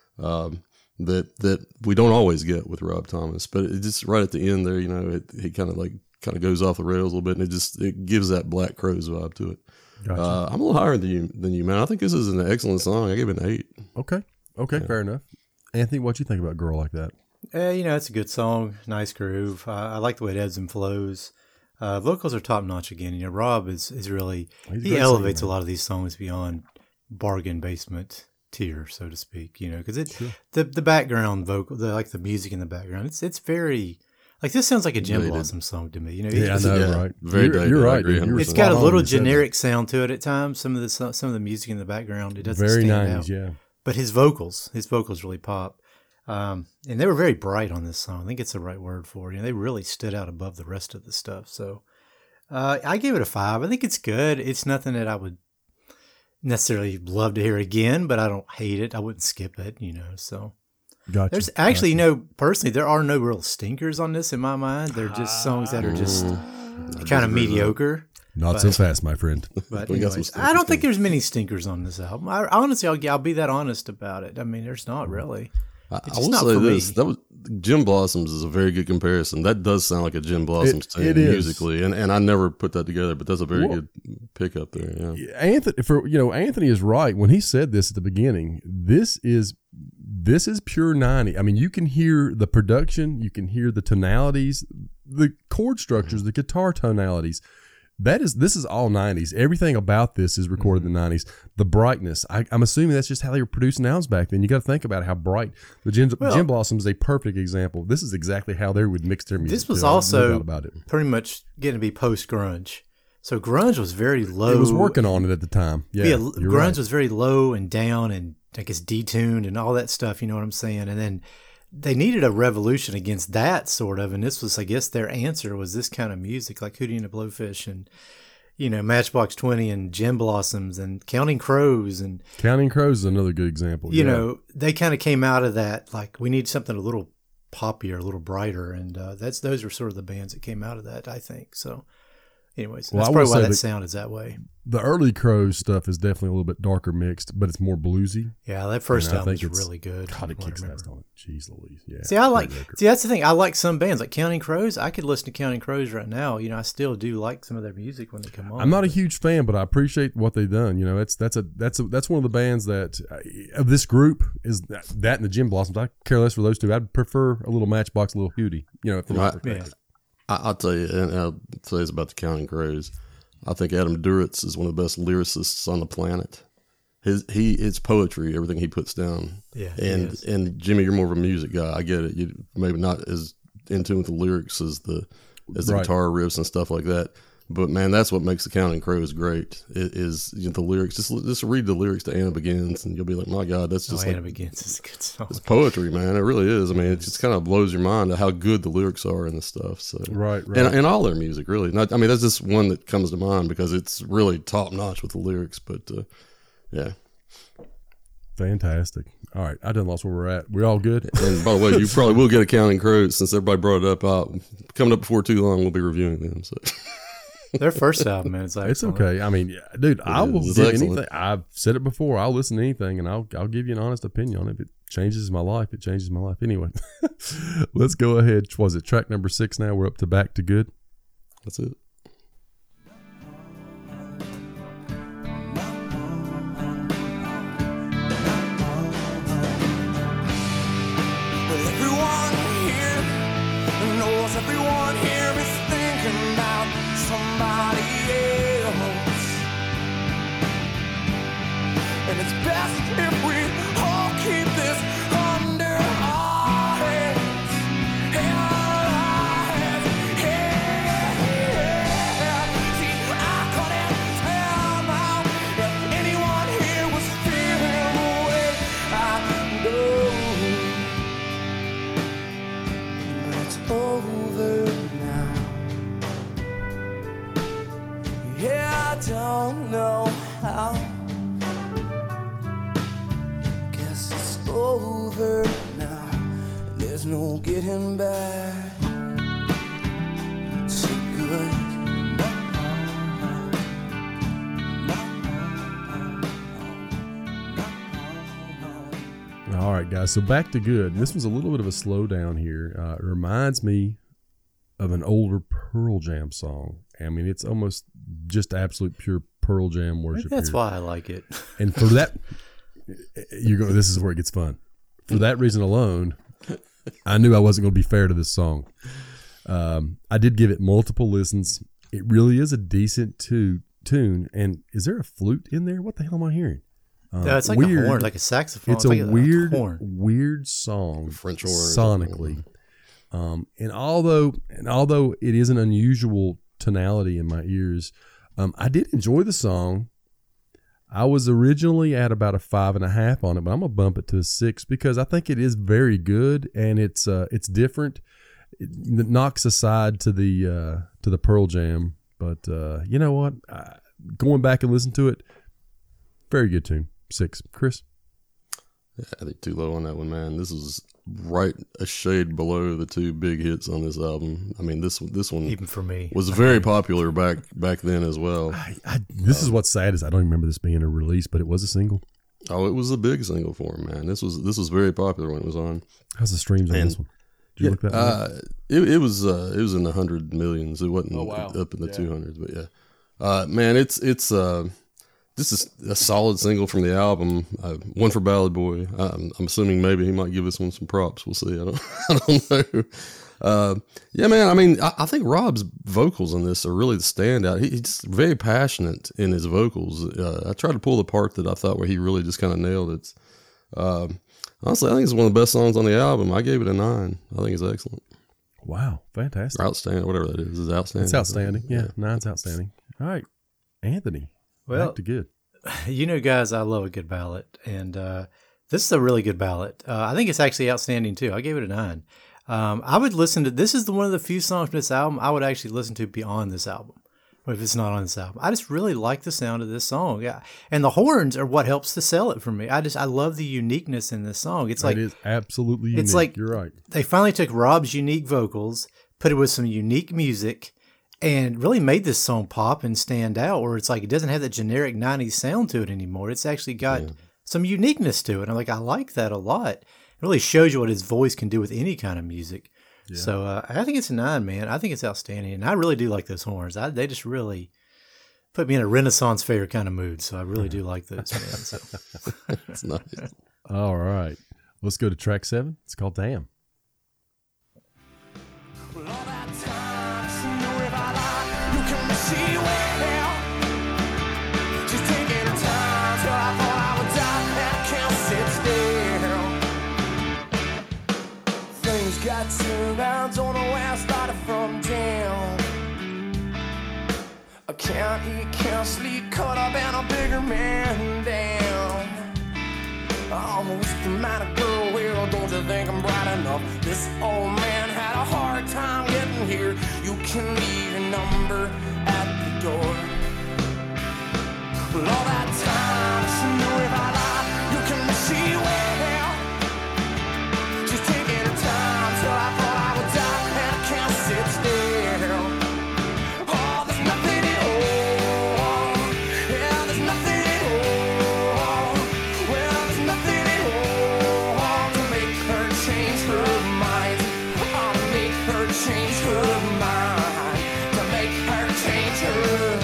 S3: Um, that that we don't always get with Rob Thomas, but it just right at the end there, you know, it, he kind of like kind of goes off the rails a little bit, and it just it gives that Black Crowes vibe to it.
S6: Gotcha.
S3: Uh, I'm a little higher than you than you, man. I think this is an excellent song. I gave it an eight.
S6: Okay, okay,
S3: Yeah.
S6: fair enough. Anthony, what you think about Girl Like That?
S5: Uh, you know, it's a good song, nice groove. Uh, I like the way it ebbs and flows. Uh, vocals are top notch again. You know, Rob is is really
S6: He's a
S5: he
S6: great
S5: elevates
S6: singer,
S5: a lot of these songs beyond bargain basement tier, so to speak. You know, because it
S6: Sure.
S5: the the background vocal, the like the music in the background, it's it's very like this sounds like a Jim
S3: Dated.
S5: Blossom song to me. You know,
S6: Yeah, I
S5: it's,
S6: know,
S3: yeah,
S6: right?
S3: very
S6: you're,
S3: dated.
S6: you're
S3: I
S6: right.
S3: agree
S6: dude. You were
S5: it's
S3: one hundred percent.
S5: got a
S6: spot on
S5: little
S6: when you said that.
S5: generic sound to it at times. Some of the so- some of the music in the background, it doesn't
S6: Very
S5: stand
S6: nineties,
S5: out.
S6: yeah.
S5: But his vocals, his vocals really pop. Um, and they were very bright on this song. I think it's the right word for it. You know, they really stood out above the rest of the stuff. So uh, I gave it a five. I think it's good. It's nothing that I would necessarily love to hear again, but I don't hate it. I wouldn't skip it, you know. So
S6: Gotcha.
S5: there's actually, you
S6: gotcha.
S5: know, personally, there are no real stinkers on this in my mind. They're just songs that are just
S3: Mm.
S5: kind of
S3: disagree with that.
S5: mediocre.
S6: Not so
S5: but-
S6: fast, my friend.
S5: But
S3: We got some
S5: anyways,
S3: stinkers
S5: I don't think
S3: too.
S5: there's many stinkers on this album. I, honestly, I'll, I'll be that honest about it. I mean, there's not really.
S3: I,
S5: It's
S3: I
S5: just
S3: will
S5: not
S3: say
S5: for
S3: this:
S5: me.
S3: that was Jim Blossoms is a very good comparison. That does sound like a Jim Blossoms
S6: It-
S3: tune
S6: it is.
S3: musically, and and I never put that together, but that's a very
S6: Well-
S3: good pickup there. Yeah.
S6: Anthony, for you know, Anthony is right when he said this at the beginning. This is this is pure ninety. I mean, you can hear the production, you can hear the tonalities, the chord structures, the guitar tonalities. That is this is all nineties. Everything about this is recorded in the nineties. The brightness, I, I'm assuming that's just how they were producing albums back then. You got to think about how bright the Jim,
S5: Well-
S6: Jim Blossom is a perfect example. This is exactly how they would mix their music.
S5: This was
S6: too. I have no
S5: also
S6: doubt about it.
S5: pretty much getting to be post grunge. So grunge was very low.
S6: It was working on it at the time. Yeah,
S5: Yeah,
S6: you're
S5: grunge
S6: right.
S5: was very low and down and I guess detuned and all that stuff. You know what I'm saying? And then they needed a revolution against that sort of, and this was, I guess, their answer was this kind of music, like Hootie and the Blowfish and you know Matchbox twenty and Jim Blossoms and Counting Crows and
S6: Counting Crows is another good example.
S5: you
S6: yeah.
S5: know they kind of came out of that like we need something a little poppier, a little brighter, and uh, that's those were sort of the bands that came out of that, I think. So, anyways,
S6: Well,
S5: that's
S6: I will
S5: probably why
S6: say
S5: that
S6: that-
S5: sound is that way.
S6: the early Crows stuff is definitely a little bit darker mixed, but it's more bluesy.
S5: Yeah, that first
S6: And I
S5: album was
S6: think it's-
S5: really good.
S6: God, it
S5: from what I
S6: kicks
S5: remember.
S6: ass on it. Jeez Louise. Yeah.
S5: See, I like.
S6: Great record.
S5: See, that's the thing. I like some bands like Counting Crows. I could listen to Counting Crows right now. You know, I still do like some of their music when they come on.
S6: I'm not a
S5: but-
S6: huge fan, but I appreciate what they've done. You know, it's that's a that's a that's one of the bands that uh, of this group is that, that and the Jim Blossoms. I care less for those two. I'd prefer a little Matchbox, a little Hootie. You know, from my
S3: Right.
S6: perspective.
S3: I, I'll tell you, and I'll tell you this about the Counting Crows. I think Adam Duritz is one of the best lyricists on the planet. His he it's poetry, everything he puts down.
S5: Yeah, he
S3: and
S5: is.
S3: and Jimmy, you're more of a music guy. I get it. You maybe not as in tune with the lyrics as the as the
S6: Right.
S3: guitar riffs and stuff like that. But man, that's what makes the Counting Crows great. It is you know, the lyrics. Just just read the lyrics to Anna Begins, and you'll be like, my God, that's
S5: Oh,
S3: just
S5: Anna
S3: like
S5: Begins is a good song.
S3: it's poetry, man. It really is. I mean, it just kind of blows your mind at how good the lyrics are and the stuff. So
S6: Right, right.
S3: and, and all their music, really. Not, I mean, that's just one that comes to mind because it's really top notch with the lyrics. But uh, yeah.
S6: Fantastic. All right, I done lost where we're at. We all good?
S3: And by the way, you probably will get a Counting Crows since everybody brought it up. Out coming up before too long, we'll be reviewing them. So
S5: Their first album, man, it's,
S6: It's
S5: excellent.
S6: okay. I mean, yeah, dude, I will
S3: is. It's
S6: give
S3: excellent.
S6: anything. I've said it before. I'll listen to anything, and I'll I'll give you an honest opinion on it. If it changes my life, it changes my life. Anyway, let's go ahead. Was it track number six? Now we're up to Back to Good.
S3: That's it.
S7: Everyone here knows everyone here is thinking about somebody else. And it's best if we all keep this under our heads. Our heads. Yeah. See, I couldn't tell now if anyone here was feeling the way I know. It's over now. Yeah, I don't know how. Guess it's over now. There's no getting back. So good.
S6: All right, guys. So back to good. This was a little bit of a slowdown here. Uh, it reminds me of an older Pearl Jam song. I mean, it's almost just absolute pure Pearl Jam
S5: Maybe
S6: worship.
S5: that's
S6: here.
S5: why I like it.
S6: And for that, you go. This is where it gets fun. For that reason alone, I knew I wasn't going to be fair to this song. Um, I did give it multiple listens. It really is a decent tu- tune. And is there a flute in there? What the hell am I hearing? Uh,
S5: No, it's like
S6: weird.
S5: a horn, like a saxophone.
S6: It's a
S5: like
S6: weird,
S5: horn.
S6: weird song,
S3: French horn or something.
S6: sonically. Um, and although, and although it is an unusual tonality in my ears, um, I did enjoy the song. I was originally at about a five and a half on it, but I'm gonna bump it to a six because I think it is very good and it's uh, it's different. It knocks aside to the uh, to the Pearl Jam, but uh, you know what? I, going back and listen to it, very good tune. Six, Chris.
S3: Yeah, I think too low on that one, man. This is right a shade below the two big hits on this album. I mean, this this one
S5: Even for me.
S3: was very popular back back then as well.
S6: I, I, this is what's sad is I don't remember this being a release, but it was a single.
S3: Oh, it was a big single for him, man. This was this was very popular when it was on.
S6: How's the streams on
S3: And-
S6: this one? Did you look that one up?
S3: Uh, it, it was uh, it was in the hundred millions. It wasn't
S6: Oh, wow.
S3: up in the
S6: Yeah.
S3: two hundreds, but yeah, uh, man, it's it's uh, this is a solid single from the album. Uh, one for Ballad Boy. I'm, I'm assuming maybe he might give this one some props. We'll see. I don't I don't know. Uh, yeah, man. I mean, I, I think Rob's vocals in this are really the standout. He, he's very passionate in his vocals. Uh, I tried to pull the part that I thought where he really just kind of nailed it. Uh, honestly, I think it's one of the best songs on the album. I gave it a nine. I think it's excellent.
S6: Wow, fantastic.
S3: Or outstanding, whatever that is. Is it outstanding?
S6: It's outstanding. Yeah, nine's outstanding. All right, Anthony.
S5: Well,
S6: back to good.
S5: You know, guys, I love a good ballad, and uh, this is a really good ballad. Uh, I think it's actually outstanding too. I gave it a nine. Um, I would listen to this. Is the one of the few songs from this album I would actually listen to beyond this album, if it's not on this album. I just really like the sound of this song. Yeah, and the horns are what helps to sell it for me. I just I love the uniqueness in this song. It's like
S6: it is absolutely unique.
S5: it's like-
S6: You're right.
S5: they finally took Rob's unique vocals, put it with some unique music, and really made this song pop and stand out. Where it's like it doesn't have that generic nineties sound to it anymore. It's actually got
S3: Yeah.
S5: some uniqueness to it. I'm like, I like that a lot. It really shows you what his voice can do with any kind of music. So uh, I think it's a nine, man. I think it's outstanding, and I really do like those horns. I, they just really put me in a Renaissance fair kind of mood. So I really do like those, man. So.
S3: It's nice.
S6: All right, let's go to track seven. It's called Damn.
S7: Well, all that time, she knew if I lied, you can see well. She's taking her time till I thought I would die, and I can't sit still. Things got turned around, don't know where I started from. Down. I can't eat, can't sleep, caught up in a bigger man down. Oh, what's the matter, girl? Well, don't you think I'm bright enough? This old man had a hard time getting here. You can leave your number at the door. Well, all that time, she knew if I lied, you can see well. She's taking her time till I thought I would die, and I can't sit still. Oh, there's nothing at all. Yeah, there's nothing at all. Well, there's nothing at all to make her change her mind. Oh, to make her change her mind. To make future.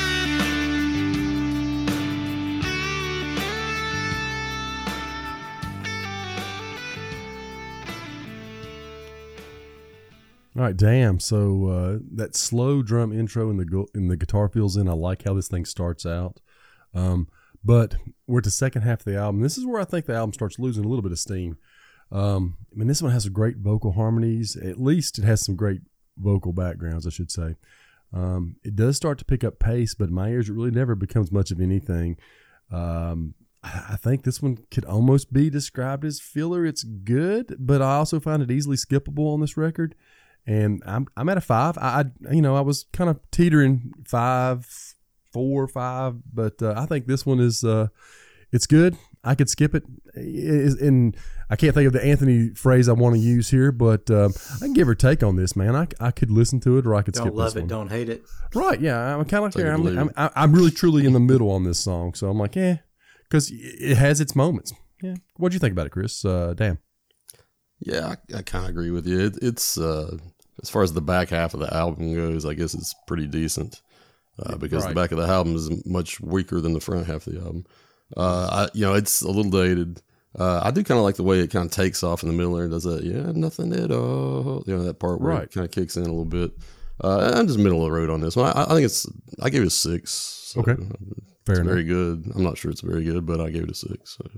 S6: All right, damn. So uh, that slow drum intro in the gu- in the guitar fills in. I like how this thing starts out. Um, but we're at the second half of the album. This is where I think the album starts losing a little bit of steam. Um, I mean, this one has some great vocal harmonies. At least it has some great vocal backgrounds, I should say. Um, it does start to pick up pace, but in my ears, it really never becomes much of anything. Um, I I think this one could almost be described as filler. It's good, but I also find it easily skippable on this record. And I'm I'm at a five. I, I you know I was kind of teetering five, four, five, but uh, I think this one is uh, it's good. I could skip it, and I can't think of the Anthony phrase I want to use here, but um, I can give or take on this, man. I, I could listen to it, or I could
S5: Don't
S6: skip
S5: love
S6: this
S5: it,
S6: one.
S5: don't hate it.
S6: Right? Yeah, I'm kind of like
S3: Take
S6: there.
S3: it or
S6: I'm,
S3: leave
S6: I'm,
S3: it.
S6: I'm I'm really truly in the middle on this song, so I'm like, eh, because it has its moments. Yeah. What'd you think about it, Chris? Uh, damn.
S3: Yeah, I, I kind of agree with you. It, it's uh, as far as the back half of the album goes, I guess it's pretty decent uh, because
S6: Right.
S3: the back of the album is much weaker than the front half of the album. Uh, I, you know, it's a little dated. Uh, I do kind of like the way it kind of takes off in the middle there and does that. Yeah, nothing at all. You know, that part where
S6: Right.
S3: it kind of kicks in a little bit. Uh, I'm just middle of the road on this one. I, I think it's. I gave it a six. So
S6: Okay. Fair
S3: it's
S6: enough.
S3: very good. I'm not sure it's very good, but I gave it a six. So.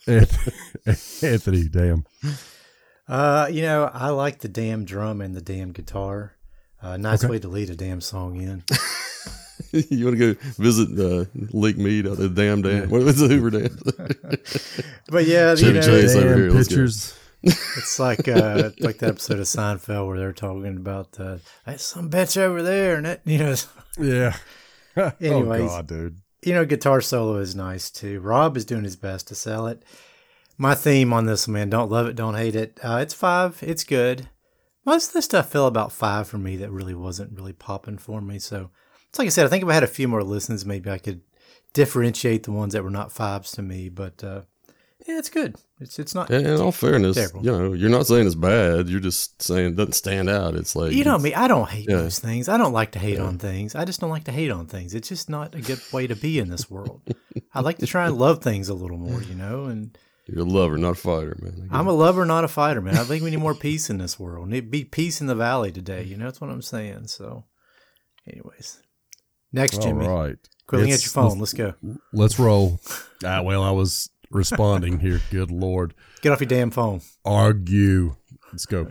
S6: Anthony, damn.
S5: Uh, you know, I like the damn drum and the damn guitar. Uh, nice
S6: Okay.
S5: way to lead a damn song in.
S3: You want to go visit uh, Lake Mead out the damn dam? What was the Hoover Dam?
S5: But yeah, you
S3: Chevy
S5: know,
S3: Chase over
S6: Damn
S3: here. Let's go.
S6: pictures.
S5: it's like uh, like the episode of Seinfeld where they're talking about uh, that's some bitch over there, and it, you know,
S6: Yeah.
S5: Anyways.
S6: Oh, God, dude.
S5: you know, guitar solo is nice too. Rob is doing his best to sell it. My theme on this, man, don't love it, don't hate it. Uh, it's five. It's good. Most of the stuff fell about five for me that really wasn't really popping for me. So it's like I said, I think if I had a few more listens, maybe I could differentiate the ones that were not fives to me. But uh, yeah, it's good. It's it's not.
S3: And in all fairness,
S5: terrible.
S3: you know, you're not saying it's bad. You're just saying it doesn't stand out. It's like
S5: You know
S3: it's-
S5: me, I don't hate
S3: Yeah.
S5: those things. I don't like to hate
S3: Yeah.
S5: on things. I just don't like to hate on things. It's just not a good way to be in this world. I like to try and love things a little more, you know, and
S3: You're a lover, not a fighter, man. I get
S5: I'm
S3: it.
S5: a lover, not a fighter, man. I think we need more peace in this world. Need be peace in the valley today. You know, that's what I'm saying. So, anyways, next, Jimmy.
S6: All right.
S5: Quit looking at
S6: It's-
S5: your phone. Let's go.
S6: Let's roll. Ah, well, I was responding here. Good Lord.
S5: Get off your damn phone.
S6: Argue. Let's go.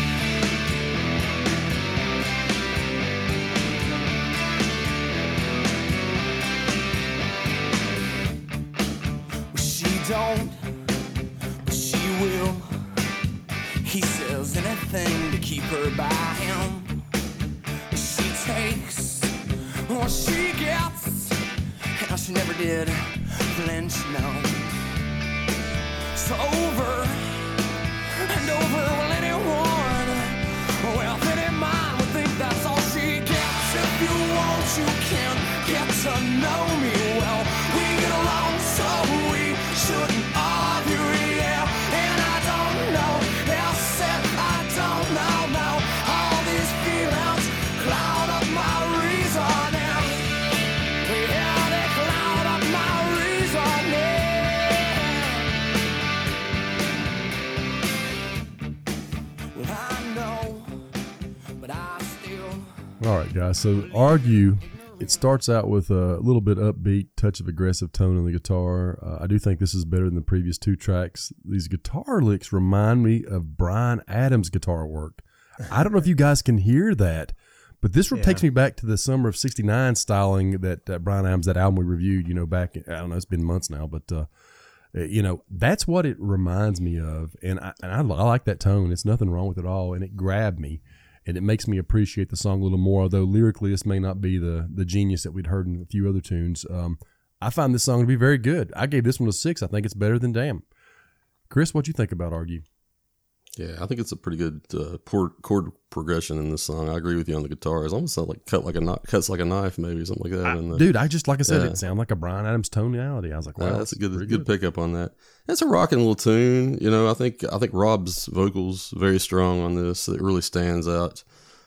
S7: She don't, but she will. He says anything to keep her by him. She takes what she gets, and she never did flinch, no. So over and over, will anyone with any mind would think that's all she gets. If you want, you can get to know me well. We get along, so we shouldn't argue, yeah. And I don't know, yes, and I don't know, no. All these feelings cloud up my reasoning. Yeah, they cloud up my reasoning. Well, I know, but I still.
S6: All right, guys. So Argue, it starts out with a little bit upbeat, touch of aggressive tone on the guitar. Uh, I do think this is better than the previous two tracks. These guitar licks remind me of Bryan Adams' guitar work. I don't know if you guys can hear that, but this
S5: Yeah.
S6: takes me back to the summer of sixty-nine styling that uh, Bryan Adams, that album we reviewed, you know, back, in, I don't know, it's been months now, but, uh, uh, you know, that's what it reminds me of. And, I, and I, I like that tone. It's nothing wrong with it at all. And it grabbed me. And it makes me appreciate the song a little more, although lyrically this may not be the the genius that we'd heard in a few other tunes. Um, I find this song to be very good. I gave this one a six. I think it's better than Damn. Chris, what you think about Argue?
S3: Yeah, I think it's a pretty good uh, chord, chord progression in this song. I agree with you on the guitar. It's almost like cut like a kni- cuts like a knife, maybe something like that. and the,
S6: Dude, I just, like I said,
S3: Yeah.
S6: it sounded like a Bryan Adams tonality. I was like, wow,
S3: Yeah, that's a good
S6: pretty
S3: good pickup on that. It's a rocking little tune. You know, I think I think Rob's vocals very strong on this. It really stands out.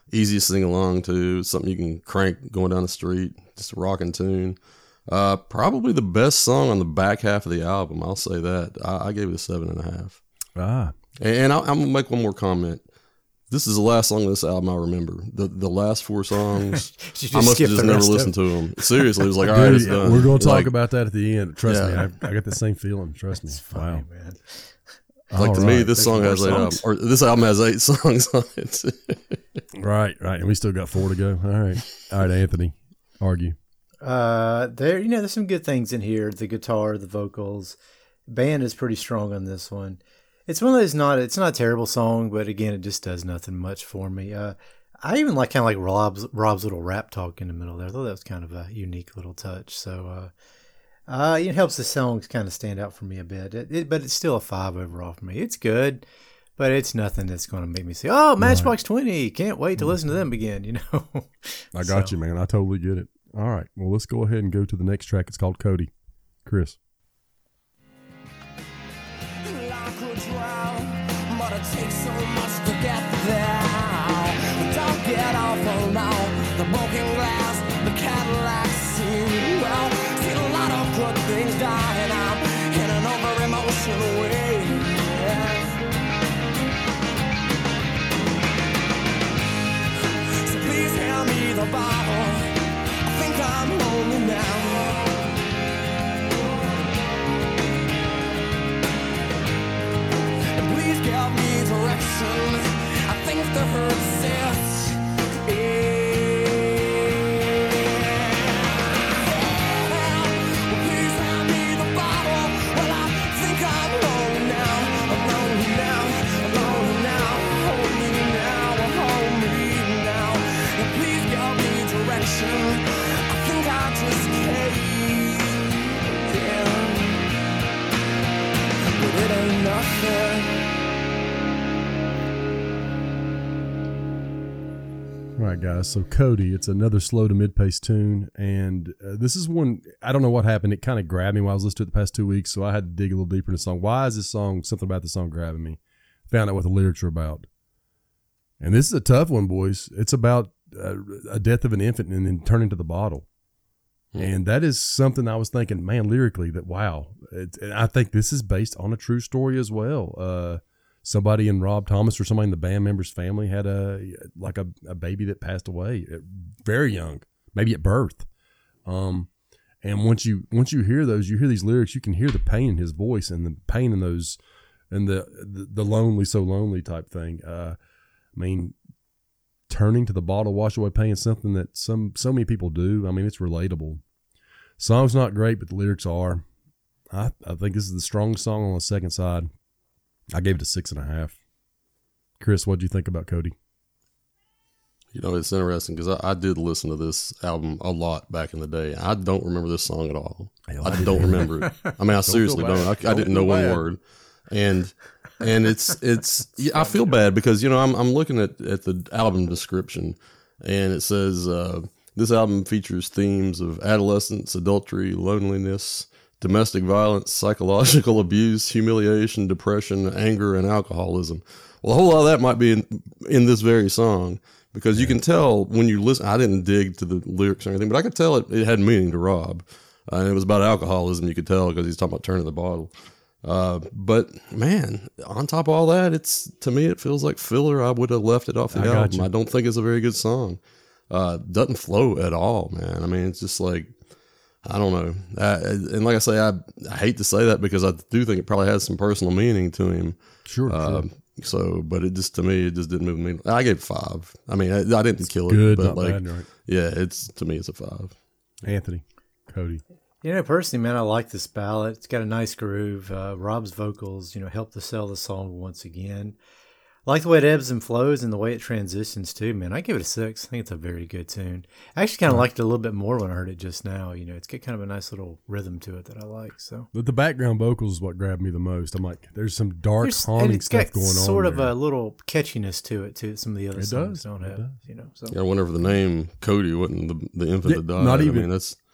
S3: easy to sing along to, something you can crank going down the street, just a rocking tune. Uh, probably the best song on the back half of the album. I'll say that. I, I gave it a seven and a half.
S6: Ah,
S3: and, and I, I'm gonna make one more comment. This is the last song of this album I remember. The the last four songs, I must have just never listened to them. Seriously, it was like, all right,
S6: dude,
S3: it's done.
S6: we're going to talk
S3: Like,
S6: about that at the end. Trust
S3: Yeah.
S6: me, I, I got the same feeling. Trust me.
S5: Funny,
S6: Wow.
S5: man.
S3: like
S6: All
S3: to me,
S6: right.
S3: this song
S5: more
S3: has eight
S5: songs.
S3: albums, or this album has eight songs on it.
S6: Right, right. And we still got four to go. All right. All right, Anthony, argue.
S5: Uh, there, you know, there's some good things in here. The guitar, the vocals, band is pretty strong on this one. It's one of those not, it's not a terrible song, but again, it just does nothing much for me. Uh, I even like kind of like Rob's Rob's little rap talk in the middle there. I thought that was kind of a unique little touch. So, uh, uh, it helps the songs kind of stand out for me a bit. It, it, but it's still a five overall for me. It's good, but it's nothing that's going to make me say, "Oh, Matchbox Twenty, can't wait to listen to them again." You know.
S6: I got
S5: So-
S6: you, man. I totally get it. All right. Well, let's go ahead and go to the next track. It's called Cody. Chris.
S7: I could drown, but it takes so much to get there. Don't get awful now. The broken glass, the Cadillac scene. Well, seen a lot of good things die, and I'm in an over emotional way. So please hand me the bottle. I think I'm lonely now. Please give me direction. I think the hurt sits. Please hand me the bottle. Well, I think I'm lonely now. I'm lonely now. I'm lonely now. Hold me now. Hold me now. And please give me direction. I think I just caved in. But it ain't nothing.
S6: All right, guys. So Cody, it's another slow to mid-pace tune, and uh, this is one. I don't know what happened. It kind of grabbed me while I was listening to it the past two weeks, so I had to dig a little deeper in the song. Why is this song? Something about the song grabbing me. Found out what the lyrics are about, and this is a tough one, boys. It's about uh, a death of an infant and then turning to the bottle, and that is something I was thinking, man, lyrically. That wow, it, and I think this is based on a true story as well. Uh, Somebody in Rob Thomas or somebody in the band member's family had a like a, a baby that passed away at very young, maybe at birth. Um, and once you once you hear those, you hear these lyrics, you can hear the pain in his voice and the pain in those, and the the, the lonely, so lonely type thing. Uh, I mean, turning to the bottle, wash away pain, something that some so many people do. I mean, it's relatable. Song's not great, but the lyrics are. I I think this is the strongest song on the second side. I gave it a six and a half. Chris, what do you think about Cody?
S3: You know, it's interesting because I, I did listen to this album a lot back in the day. I don't remember this song at all.
S6: Hell,
S3: I
S6: I
S3: don't
S6: didn't.
S3: remember it. I mean, I seriously
S6: feel
S3: don't.
S6: bad.
S3: I, I
S6: Don't
S3: didn't
S6: feel
S3: know one
S6: bad.
S3: word, and and it's it's. Yeah, I feel bad because you know I'm I'm looking at at the album description, and it says uh, this album features themes of adolescence, adultery, loneliness, domestic violence, psychological abuse, humiliation, depression, anger, and alcoholism. Well, a whole lot of that might be in, in this very song because you can tell when you listen. I didn't dig to the lyrics or anything, but I could tell it, it had meaning to Rob. Uh, and it was about alcoholism. You could tell because he's talking about turning the bottle. Uh, but man, on top of all that, it's to me, it feels like filler. I would have left it off the
S6: I got
S3: album.
S6: you.
S3: I don't think it's a very good song. Uh, doesn't flow at all, man. I mean, it's just like, I don't know. I, and like I say, I, I hate to say that because I do think it probably has some personal meaning to him.
S6: Sure,
S3: Uh,
S6: sure.
S3: So, but it just, to me, it just didn't move me. I gave it five. I mean, I, I didn't kill it,
S6: Good,
S3: but
S6: not
S3: like,
S6: bad, right?
S3: yeah, it's, to me, it's a five.
S6: Anthony, Cody.
S5: You know, personally, man, I like this ballad. It's got a nice groove. Uh, Rob's vocals, you know, help to sell the song once again. I like the way it ebbs and flows and the way it transitions too, man. I give it a six. I think it's a very good tune. I actually kind of liked it a little bit more when I heard it just now. You know, it's got kind of a nice little rhythm to it that I like. So
S6: But the background vocals is what grabbed me the most. I'm like, there's some dark,
S5: There's- and
S6: haunting
S5: it's
S6: stuff
S5: got
S6: going on.
S5: sort of
S6: there.
S5: a little catchiness to it too. That some of the other
S6: It
S5: songs
S6: does.
S5: don't
S6: It
S5: have.
S6: does.
S5: You know, so
S3: Yeah, I wonder if the name Cody wasn't the, the infant
S6: Yeah,
S3: that died.
S6: not
S3: I
S6: even-
S3: mean, that's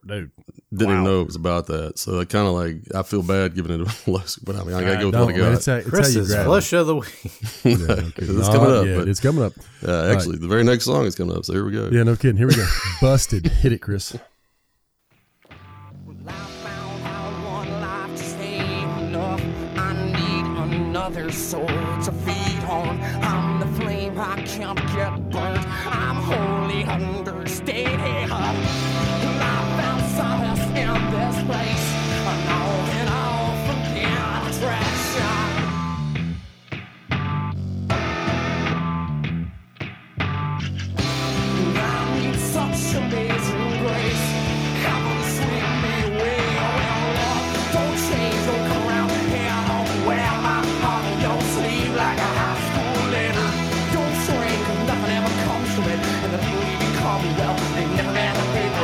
S6: dude.
S3: Didn't
S6: Wow.
S3: even know it was about that. So I kind of like, I feel bad giving it a low, but I mean, I got to go with
S6: Don't,
S3: what I
S6: man,
S3: got.
S6: it's how, it's how you
S5: Chris's
S6: grab
S5: flush of the week.
S6: it. Yeah, okay.
S3: It's
S6: Not
S3: coming up,
S6: yet.
S3: but-
S6: It's coming up.
S3: Uh, actually, the very next song is coming up. So here we go.
S6: Yeah, no kidding. Here we go. Busted. Hit it, Chris.
S7: Well, I found out one life just ain't enough. I need another soul to feed on. I'm the flame, I can't get burnt. I'm wholly understated. I found solace in this place. I know and I'll forget attraction. I need such amazing grace. Heaven sweep me away. Oh, Lord, don't change, don't come around here. Don't wear my heart on your sleeve like a high school letter. Don't strain, 'cause nothing ever comes from it. And the people even call me, well, they never read the paper.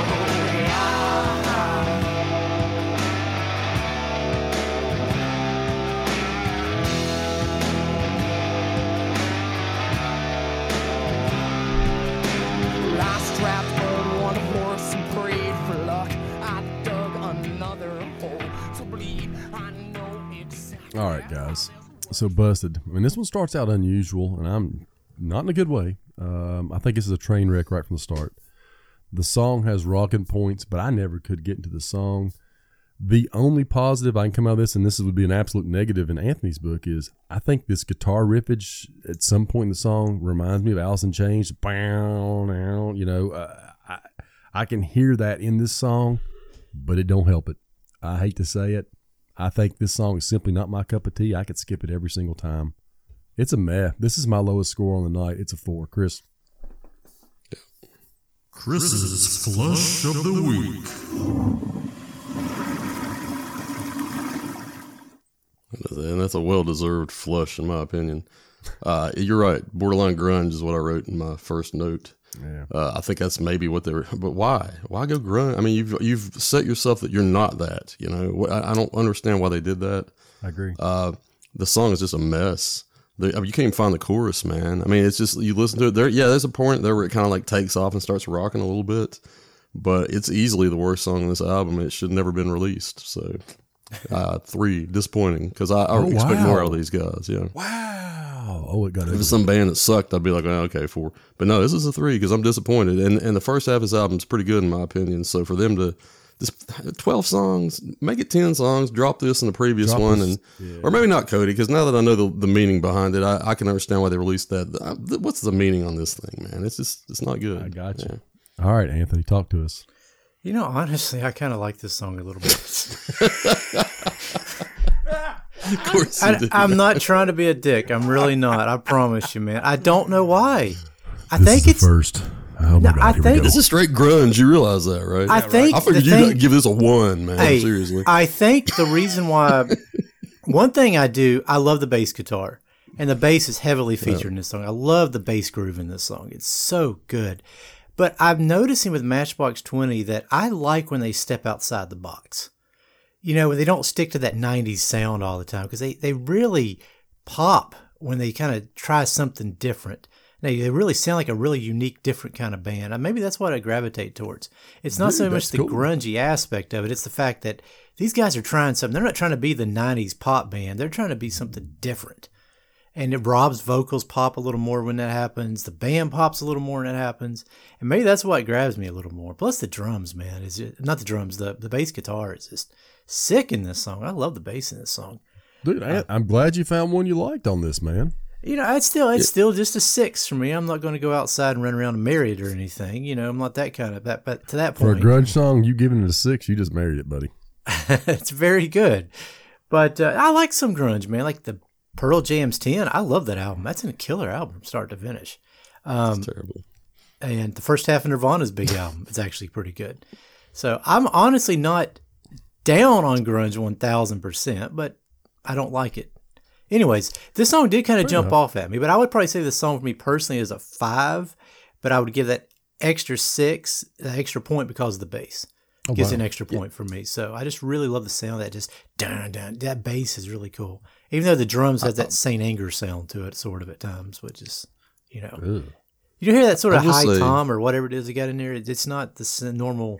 S7: I strapped on one horse and prayed for luck. I dug another hole to bleed. I know exactly.
S6: All right, guys. So busted. I mean, this one starts out unusual, and I'm not in a good way. Um, I think this is a train wreck right from the start. The song has rocking points, but I never could get into the song. The only positive I can come out of this, and this would be an absolute negative in Anthony's book, is I think this guitar riffage at some point in the song reminds me of Alice in Chains. Bow, you know, uh, I, I can hear that in this song, but it don't help it. I hate to say it. I think this song is simply not my cup of tea. I could skip it every single time. It's a meh. This is my lowest score on the night. It's a four. Chris.
S1: Chris's Flush of the Week.
S3: And that's a well-deserved flush, in my opinion. Uh, you're right. Borderline grunge is what I wrote in my first note.
S6: Yeah.
S3: Uh, I think that's maybe what they were. But why? Why go grunge? I mean, you've you've set yourself that you're not that. You know, I, I don't understand why they did that.
S6: I agree.
S3: Uh, the song is just a mess. The, I mean, you can't even find the chorus, man. I mean, it's just you listen to it. There, yeah, there's a point there where it kind of like takes off and starts rocking a little bit, but it's easily the worst song on this album. It should never been released. So. Uh, three, disappointing, because I, I
S6: Oh,
S3: expect
S6: wow.
S3: more out of these guys. Yeah,
S6: Wow. Oh, it got
S3: if
S6: ugly.
S3: it's some band that sucked, I'd be like, oh, okay, four. But no, this is a three because I'm disappointed. And and the first half of this album is pretty good in my opinion. So for them to just twelve songs, make it ten songs, drop this in the previous
S6: Drop
S3: one,
S6: this-
S3: and or maybe not Cody, because now that I know the, the meaning behind it, I, I can understand why they released that. Uh, What's the meaning on this thing, man? It's just it's not good.
S6: I got you.
S3: Yeah.
S6: All right, Anthony, talk to us.
S5: You know, honestly, I kind of like this song a little bit.
S3: Of course, you
S5: I,
S3: do.
S5: I'm not trying to be a dick. I'm really not. I promise you, man. I don't know why. I
S6: This
S5: think
S6: is the
S5: it's.
S6: first. Oh my
S5: No,
S6: God,
S5: I
S6: here
S5: think
S6: we go.
S3: This is straight grunge. You realize that, right?
S5: I think
S3: I figured
S5: the
S3: you'd
S5: thing-
S3: give this a one, man.
S5: Hey,
S3: Seriously.
S5: I think the reason why. One thing I do, I love the bass guitar, and the bass is heavily featured in this song. I love the bass groove in this song. It's so good. But I'm noticing with Matchbox twenty that I like when they step outside the box. You know, when they don't stick to that nineties sound all the time, because they, they really pop when they kind of try something different. They, they really sound like a really unique, different kind of band. And maybe that's what I gravitate towards. It's not
S6: Dude,
S5: so much
S6: that's
S5: the
S6: cool.
S5: grungy aspect of it. It's the fact that these guys are trying something. They're not trying to be the nineties pop band. They're trying to be something different. And it, Rob's vocals pop a little more when that happens. The band pops a little more when that happens. And maybe that's what grabs me a little more. Plus the drums, man. Is it, not the drums, the, the bass guitar is just sick in this song. I love the bass in this song.
S6: Dude, I, I'm glad you found one you liked on this, man.
S5: You know, it's still it's still just a six for me. I'm not going to go outside and run around and marry it or anything. You know, I'm not that kind of. But, but to that
S6: For a
S5: point,
S6: grunge song, you giving it a six, you just married it, buddy.
S5: it's very good. But uh, I like some grunge, man. Like the Pearl Jam's ten. I love that album. That's a killer album, start to finish. Um,
S3: It's terrible.
S5: and the first half of Nirvana's big album. It's actually pretty good. So I'm honestly not down on grunge one thousand percent, but I don't like it. Anyways, this song did kind of jump off at me, but I would probably say this song for me personally is a five, but I would give that extra six, the extra point because of the bass.
S6: Oh,
S5: Gives
S6: wow.
S5: an extra point for me. So I just really love the sound that just dun dun. That bass is really cool. Even though the drums has that Saint Anger sound to it, sort of at times, which is, you know,
S6: Ugh.
S5: you hear that sort of
S3: I will
S5: high
S3: say-
S5: tom or whatever it is they got in there. It's not the s- normal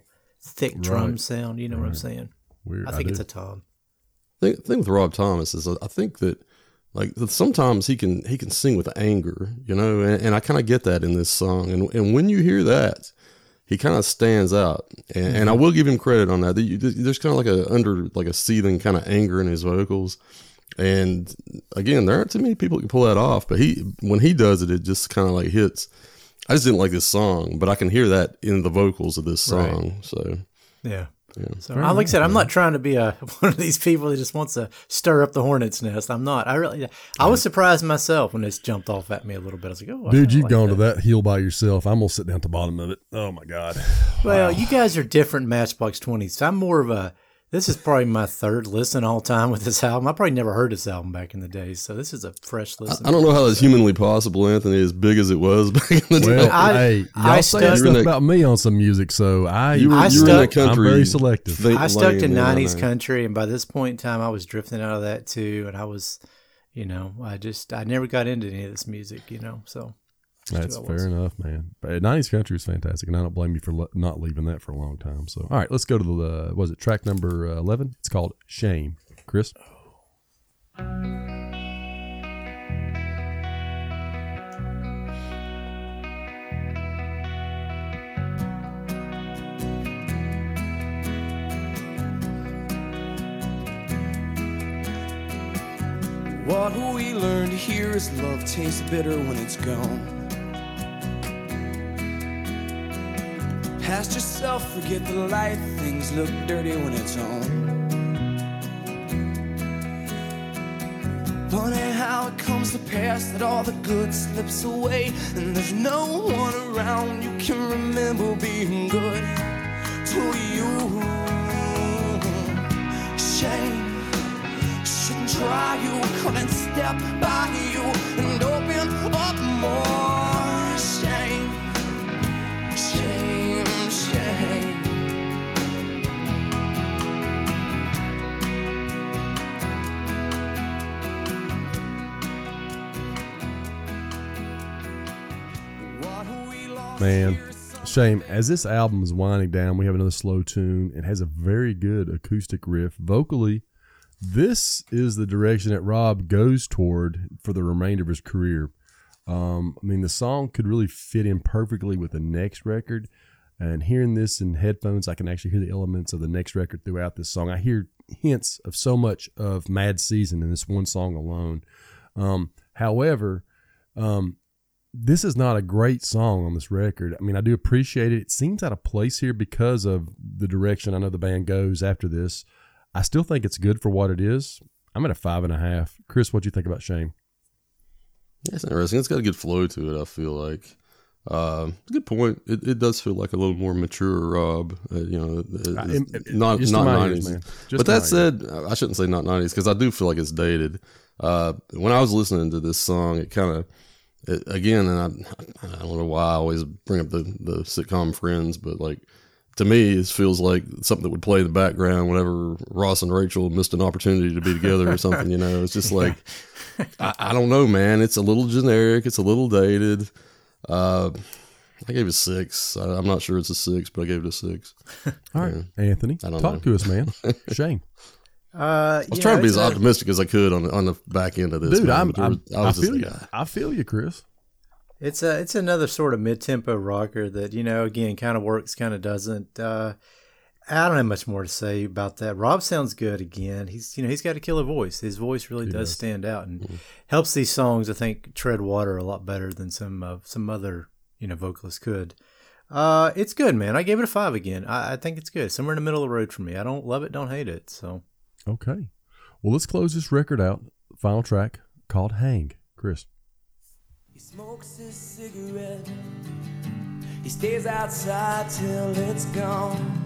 S5: thick drum
S6: Right.
S5: sound. You know what I'm
S6: Right.
S5: saying?
S6: Weird.
S5: I think it's
S6: do.
S5: a Tom.
S3: The thing with Rob Thomas is I think that like sometimes he can he can sing with anger, you know, and, and I kind of get that in this song. And and when you hear that, he kind of stands out. And, mm-hmm. and I will give him credit on that. There's kind of like a under like a seething kind of anger in his vocals. And again, there aren't too many people who can pull that off. But he when he does it, it just kind of like hits. I just didn't like this song, but I can hear that in the vocals of this song. Right. So
S5: yeah.
S3: Yeah.
S5: So, I, like I said, I'm not trying to be a one of these people that just wants to stir up the hornet's nest. I'm not. I really, I was surprised myself when this jumped off at me a little bit. I was like, "Oh,
S6: dude, you've
S5: like
S6: gone
S5: that.
S6: to that hill by yourself. I'm gonna sit down at the bottom of it. Oh my god."
S5: Well,
S6: Wow.
S5: you guys are different Matchbox twenties. I'm more of a. This is probably my third listen all time with this album. I probably never heard this album back in the day, so this is a fresh listen.
S3: I, I don't know how that's humanly possible, Anthony, as big as it was back in the
S6: Well,
S3: day.
S5: I-
S6: hey, y'all
S5: I
S6: say
S5: stuck-
S6: stuff
S3: that-
S6: about me on some music, so I
S3: You were,
S5: I
S3: you were in
S5: stuck-
S3: that country.
S6: I'm very selective.
S3: thing-
S5: I stuck
S3: lane,
S5: to
S3: man, I
S5: nineties
S3: know.
S5: country, and by this point in time, I was drifting out of that too. And I was, you know, I just I never got into any of this music, you know. So
S6: That's
S5: who I
S6: fair
S5: was.
S6: enough, man. But nineties country is fantastic, and I don't blame you for le- not leaving that for a long time. So, all right, let's go to the uh, was it track number uh, eleven? It's called "Shame." Chris,
S7: What we learned here is love tastes bitter when it's gone. Past yourself, forget the light. Things look dirty when it's on. Funny how it comes to pass that all the good slips away, and there's no one around you can remember being good to you. Shame. Shouldn't try, you couldn't step by you and open up more. Shame, shame, shame. What we lost
S6: man,
S7: here is
S6: shame. As this album is winding down, we have another slow tune. It has a very good acoustic riff. Vocally, this is the direction that Rob goes toward for the remainder of his career. Um, I mean, the song could really fit in perfectly with the next record. And hearing this in headphones, I can actually hear the elements of the next record throughout this song. I hear hints of so much of Mad Season in this one song alone. Um, however, um, this is not a great song on this record. I mean, I do appreciate it. It seems out of place here because of the direction I know the band goes after this. I still think it's good for what it is. I'm at a five and a half. Chris, what do you think about Shame?
S3: That's interesting. It's got a good flow to it, I feel like. Uh, good point. It, it does feel like a little more mature Rob. Uh, you know, it-
S6: Uh,
S3: it's
S6: it- it-
S3: not
S6: just
S3: not
S6: to my
S3: nineties.
S6: ears, man. Just
S3: But
S6: to
S3: that
S6: my
S3: said, I shouldn't say not nineties because I do feel like it's dated. Uh, when I was listening to this song, it kind of, it, again, and I, I don't know why I always bring up the the sitcom Friends, but like to me, it feels like something that would play in the background whenever Ross and Rachel missed an opportunity to be together or something. You know, it's just like I, I don't know, man. It's a little generic. It's a little dated. Uh, I gave it a six. I, I'm not sure it's a six, but I gave it a six.
S6: All right,
S3: Yeah.
S6: Anthony,
S3: I don't
S6: talk
S3: know.
S6: to us, man. Shame.
S5: Uh,
S3: I was trying to be as optimistic as I could on the, on the back end of this.
S6: Dude,
S3: man,
S6: I'm,
S3: but there
S6: I'm,
S3: was-
S6: I,
S3: was just
S6: feel you.
S3: like, ah.
S6: I feel you, Chris.
S5: It's a it's another sort of mid tempo rocker that, you know, again, kind of works, kind of doesn't. Uh, I don't have much more to say about that. Rob sounds good again. He's you know he's got a killer voice. His voice really
S6: He
S5: does,
S6: does.
S5: stand out and helps these songs, I think, tread water a lot better than some uh, some other you know vocalists could. Uh, it's good, man. I gave it a five again. I, I think it's good. Somewhere in the middle of the road for me. I don't love it, don't hate it. So
S6: Okay. Well, let's close this record out. Final track called Hang. Chris.
S7: He smokes his cigarette. He stays outside till it's gone.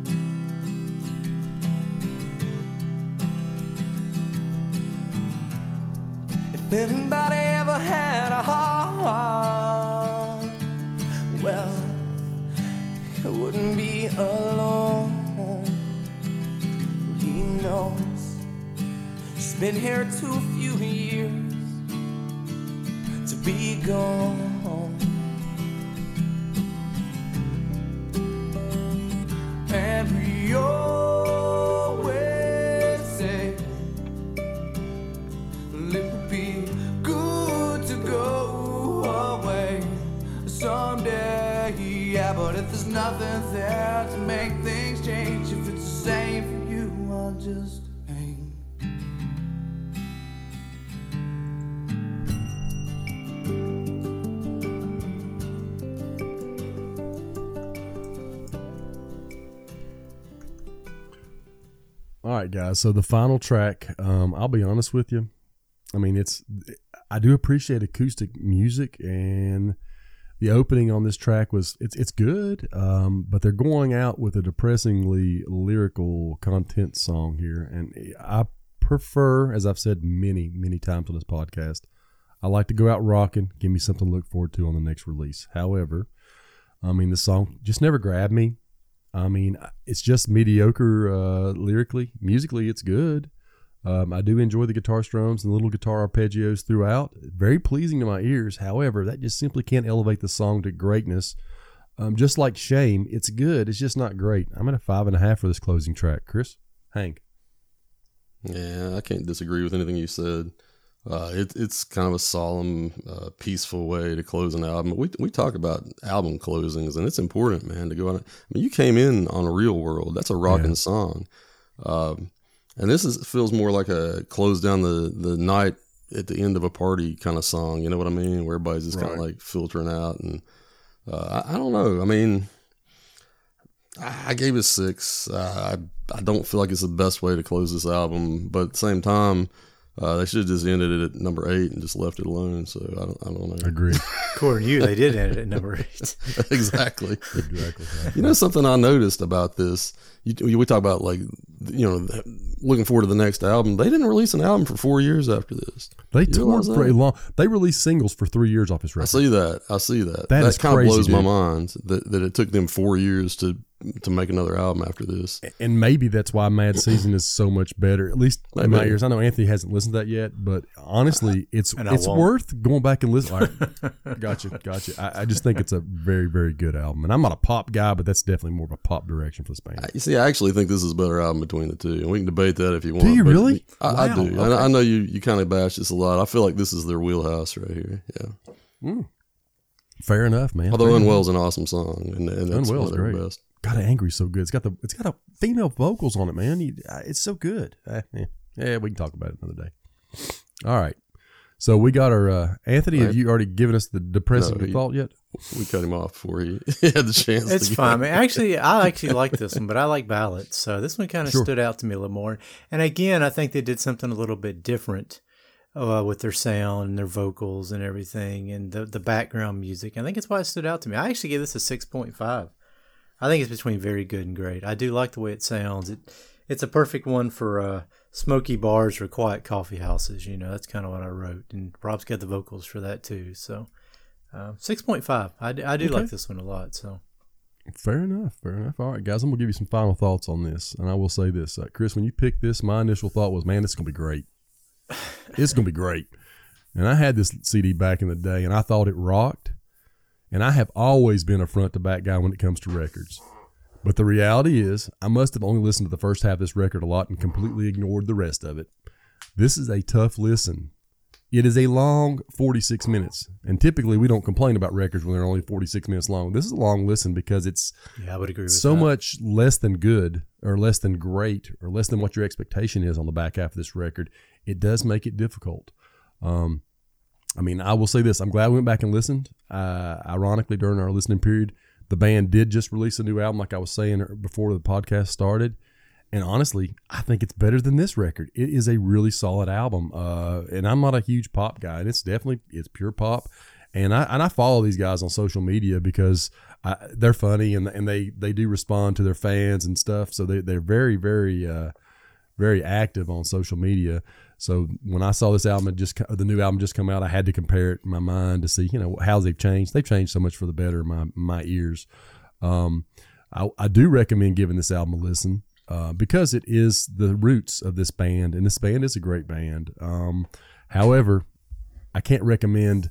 S7: If anybody ever had a heart, well, it wouldn't be alone. He knows he's been here too few years to be gone. And make things change. If it's the same for you, I'll just hang.
S6: All right, guys. So the final track, um, I'll be honest with you. I mean, it's I do appreciate acoustic music, and the opening on this track was it's it's good, um, but they're going out with a depressingly lyrical content song here, and I prefer, as I've said many many times on this podcast, I like to go out rocking. Give me something to look forward to on the next release. However, I mean, the song just never grabbed me. I mean, it's just mediocre uh, lyrically. Musically, it's good. Um, I do enjoy the guitar strums and little guitar arpeggios throughout. Very pleasing to my ears. However, that just simply can't elevate the song to greatness. Um, just like Shame, it's good. It's just not great. I'm at a five and a half for this closing track. Chris? Hank?
S3: Yeah, I can't disagree with anything you said. Uh, it, it's kind of a solemn, uh, peaceful way to close an album. We we talk about album closings, and it's important, man, to go on. I mean, you came in on a Real World. That's a rocking yeah. song. Um, and this is feels more like a close down the, the night at the end of a party kind of song. You know what I mean? Where everybody's just right. kind of like filtering out. And uh, I, I don't know. I mean, I, I gave it six. Uh, I, I don't feel like it's the best way to close this album. But at the same time, Uh, they should have just ended it at number eight and just left it alone. So I don't, I don't know.
S6: Agree.
S5: According to you, they did end it at number eight.
S3: Exactly.
S6: Exactly.
S3: You know, something I noticed about this, you, we talk about like, you know, looking forward to the next album. They didn't release an album for four years after this.
S6: They
S3: you
S6: toured for a long, they released singles for three years off this record.
S3: I see that. I see that.
S6: That,
S3: that kind
S6: crazy,
S3: of blows
S6: dude.
S3: my mind that, that it took them four years to to make another album after this.
S6: And maybe that's why Mad Season is so much better, at least in my ears. I know Anthony hasn't listened to that yet, but honestly, it's it's
S5: won't.
S6: worth going back and listening. All right. Gotcha, gotcha. I, I just think it's a very, very good album. And I'm not a pop guy, but that's definitely more of a pop direction for this band.
S3: You see, I actually think this is a better album between the two, and we can debate that if you want.
S6: Do you
S3: but
S6: really?
S3: I,
S6: Wow.
S3: I do.
S6: Okay.
S3: I, I know you, you kind of bash this a lot. I feel like this is their wheelhouse right here. Yeah.
S6: Mm. Fair enough, man.
S3: Although
S6: Fair
S3: Unwell's an awesome song, and, and that's
S6: Unwell's
S3: one of their
S6: great.
S3: best.
S6: God, Angry's so good. It's got the it's got a female vocals on it, man. You, uh, it's so good. Uh, yeah. yeah, we can talk about it another day. All right. So we got our uh, Anthony.
S3: Right.
S6: Have you already given us the depressing
S3: No, he-
S6: thought yet?
S3: We cut him off before he had the chance.
S5: It's
S3: to
S5: fine.
S3: Get
S5: Man. Actually, I actually like this one, but I like ballads. So this one kind of
S6: Sure.
S5: stood out to me a little more. And again, I think they did something a little bit different uh, with their sound and their vocals and everything and the, the background music. I think it's why it stood out to me. I actually gave this a six point five. I think it's between very good and great. I do like the way it sounds. It It's a perfect one for uh, smoky bars or quiet coffee houses. You know, that's kind of what I wrote. And Rob's got the vocals for that too. So uh, six point five. I do, I do
S6: Okay.
S5: like this one a lot. So.
S6: Fair enough. Fair enough. All right, guys, I'm gonna give you some final thoughts on this, and I will say this, uh, Chris. When you picked this, my initial thought was, "Man, this is gonna be great. It's gonna be great." And I had this C D back in the day, and I thought it rocked. And I have always been a front to back guy when it comes to records. But the reality is, I must have only listened to the first half of this record a lot and completely ignored the rest of it. This is a tough listen. It is a long forty-six minutes. And typically we don't complain about records when they're only forty-six minutes long. This is a long listen because it's
S5: Yeah, I would agree with
S6: so
S5: that.
S6: much less than good or less than great or less than what your expectation is on the back half of this record. It does make it difficult. Um, I mean, I will say this. I'm glad we went back and listened. Uh, ironically, during our listening period, the band did just release a new album, like I was saying before the podcast started. And honestly, I think it's better than this record. It is a really solid album. Uh, and I'm not a huge pop guy, and it's definitely, it's pure pop. And I and I follow these guys on social media because I, they're funny and and they, they do respond to their fans and stuff. So they, they're very, very, uh, very active on social media. So when I saw this album, it just the new album just come out, I had to compare it in my mind to see, you know, how they've changed. They've changed so much for the better in my, my ears. Um, I, I do recommend giving this album a listen uh, because it is the roots of this band, and this band is a great band. Um, however, I can't recommend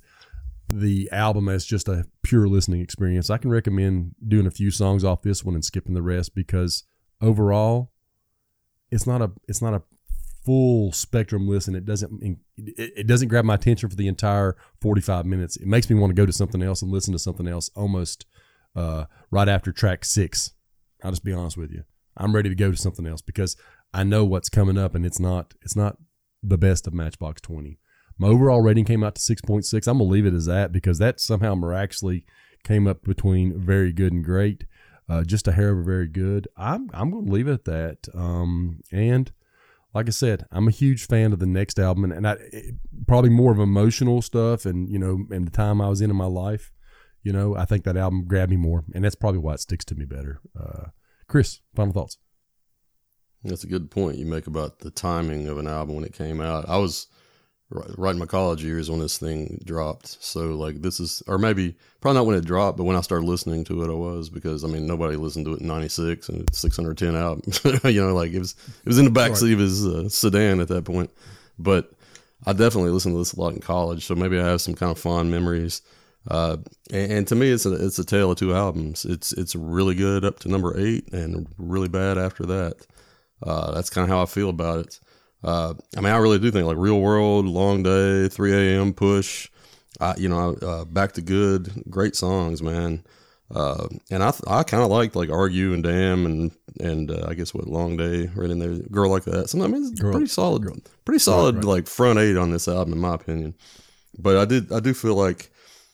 S6: the album as just a pure listening experience. I can recommend doing a few songs off this one and skipping the rest because overall, it's not a it's not a full spectrum listen. It doesn't it, it doesn't grab my attention for the entire forty-five minutes. It makes me want to go to something else and listen to something else almost uh, right after track six I'll just be honest with you. I'm ready to go to something else because I know what's coming up, and it's not it's not the best of Matchbox twenty. My overall rating came out to six point six. I'm gonna leave it as that because that somehow miraculously came up between very good and great, uh, just a hair over very good. I'm I'm gonna leave it at that. Um, and like I said, I'm a huge fan of the next album, and, and I it, probably more of emotional stuff, and you know, and the time I was in in my life. You know, I think that album grabbed me more, and that's probably why it sticks to me better. Uh, Chris, final thoughts?
S3: That's a good point you make about the timing of an album when it came out. I was right in my college years when this thing dropped. So, like, this is, or maybe, probably not when it dropped, but when I started listening to it, I was, because, I mean, nobody listened to it in ninety-six, and it's six hundred ten albums. You know, like, it was it was in the backseat of his uh, sedan at that point. But I definitely listened to this a lot in college, so maybe I have some kind of fond memories. Uh, and, and to me, it's a it's a tale of two albums. It's it's really good up to number eight, and really bad after that. Uh, that's kind of how I feel about it. Uh, I mean, I really do think like Real World, Long Day, three a.m. Push, uh, you know, uh, Back to Good, great songs, man. Uh, and I I kind of liked like Argue and Damn and and uh, I guess what Long Day right in there, Girl Like That. So I mean, it's
S6: Girl,
S3: pretty solid,
S6: girl.
S3: pretty solid
S6: Right, right.
S3: like front eight on this album in my opinion. But I did I do feel like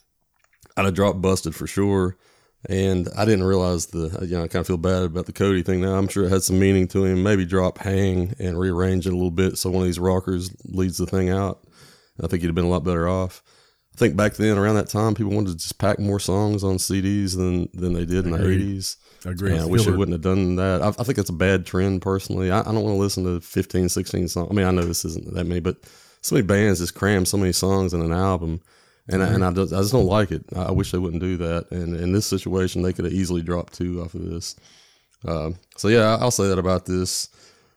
S3: I'd have dropped Busted for sure. And I didn't realize the, you know, I kind of feel bad about the Cody thing now. I'm sure it had some meaning to him. Maybe drop Hang and rearrange it a little bit so one of these rockers leads the thing out. I think he'd have been a lot better off. I think back then, around that time, people wanted to just pack more songs on C Ds than, than they did in the
S6: Agreed.
S3: eighties.
S6: I agree.
S3: And I wish they
S6: Filler.
S3: wouldn't have done that. I, I think that's a bad trend, personally. I, I don't want to listen to fifteen, sixteen songs. I mean, I know this isn't that many, but so many bands just cram so many songs in an album. And, I, and I, just, I just don't like it. I wish they wouldn't do that. And in this situation, they could have easily dropped two off of this. Um, so, yeah, I'll say that about this.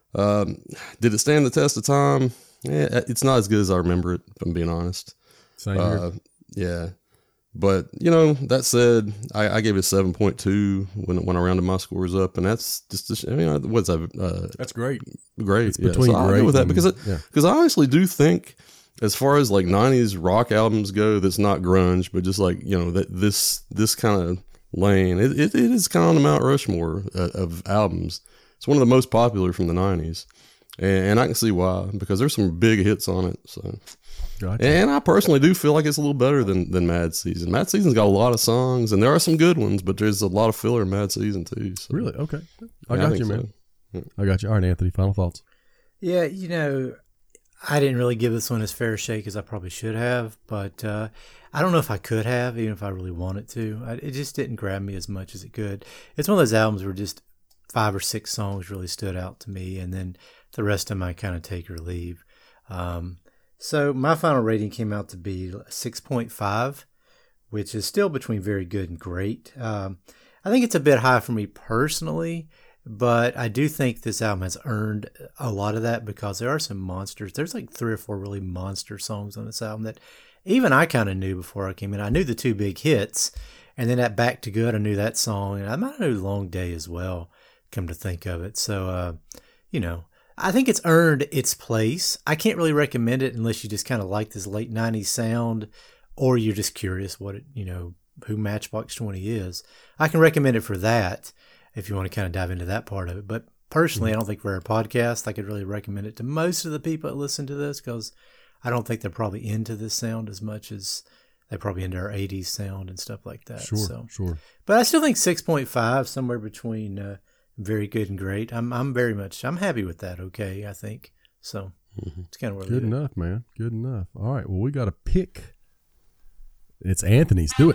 S3: Um, did it stand the test of time? Yeah, it's not as good as I remember it, if I'm being honest.
S6: Same here.
S3: Uh, yeah. But, you know, that said, I, I gave it seven point two when when I rounded my scores up. And that's just, I mean, what's that? Uh,
S6: That's great.
S3: great.
S6: It's
S3: Yeah,
S6: between
S3: so I'll
S6: great
S3: go with that
S6: and-
S3: because it,
S6: yeah.
S3: because I honestly do think, as far as like nineties rock albums go, that's not grunge, but just like, you know, that this this kind of lane, it, it, it is kind of on the Mount Rushmore of, of albums. It's one of the most popular from the nineties, and, and I can see why, because there's some big hits on it. So,
S6: Gotcha.
S3: and I personally do feel like it's a little better than than Mad Season. Mad Season's got a lot of songs, and there are some good ones, but there's a lot of filler in Mad Season too. So.
S6: Really? Okay. I
S3: Yeah,
S6: got
S3: think
S6: you,
S3: so.
S6: man. I got you. All right, Anthony, final thoughts.
S5: Yeah, you know, I didn't really give this one as fair a shake as I probably should have, but uh, I don't know if I could have, even if I really wanted to. I, it just didn't grab me as much as it could. It's one of those albums where just five or six songs really stood out to me, and then the rest of them I kind of take or leave. Um, so my final rating came out to be six point five, which is still between very good and great. Um, I think it's a bit high for me personally, but I do think this album has earned a lot of that because there are some monsters. There's like three or four really monster songs on this album that even I kind of knew before I came in. I knew the two big hits, and then that Back to Good, I knew that song, and I might know Long Day as well, come to think of it. So, uh, you know, I think it's earned its place. I can't really recommend it unless you just kind of like this late nineties sound, or you're just curious what it, you know, who Matchbox twenty is. I can recommend it for that, if you want to kind of dive into that part of it. But personally, I don't think for our podcast, I could really recommend it to most of the people that listen to this, because I don't think they're probably into this sound as much as they're probably into our eighties sound and stuff like that.
S6: Sure,
S5: So,
S6: sure.
S5: but I still think six point five, somewhere between uh, very good and great. I'm I'm very much, I'm happy with that, okay, I think. So it's kind of where I
S6: Good
S5: leave it.
S6: enough, man. Good enough. All right. Well, we got to pick. It's Anthony's. Do it.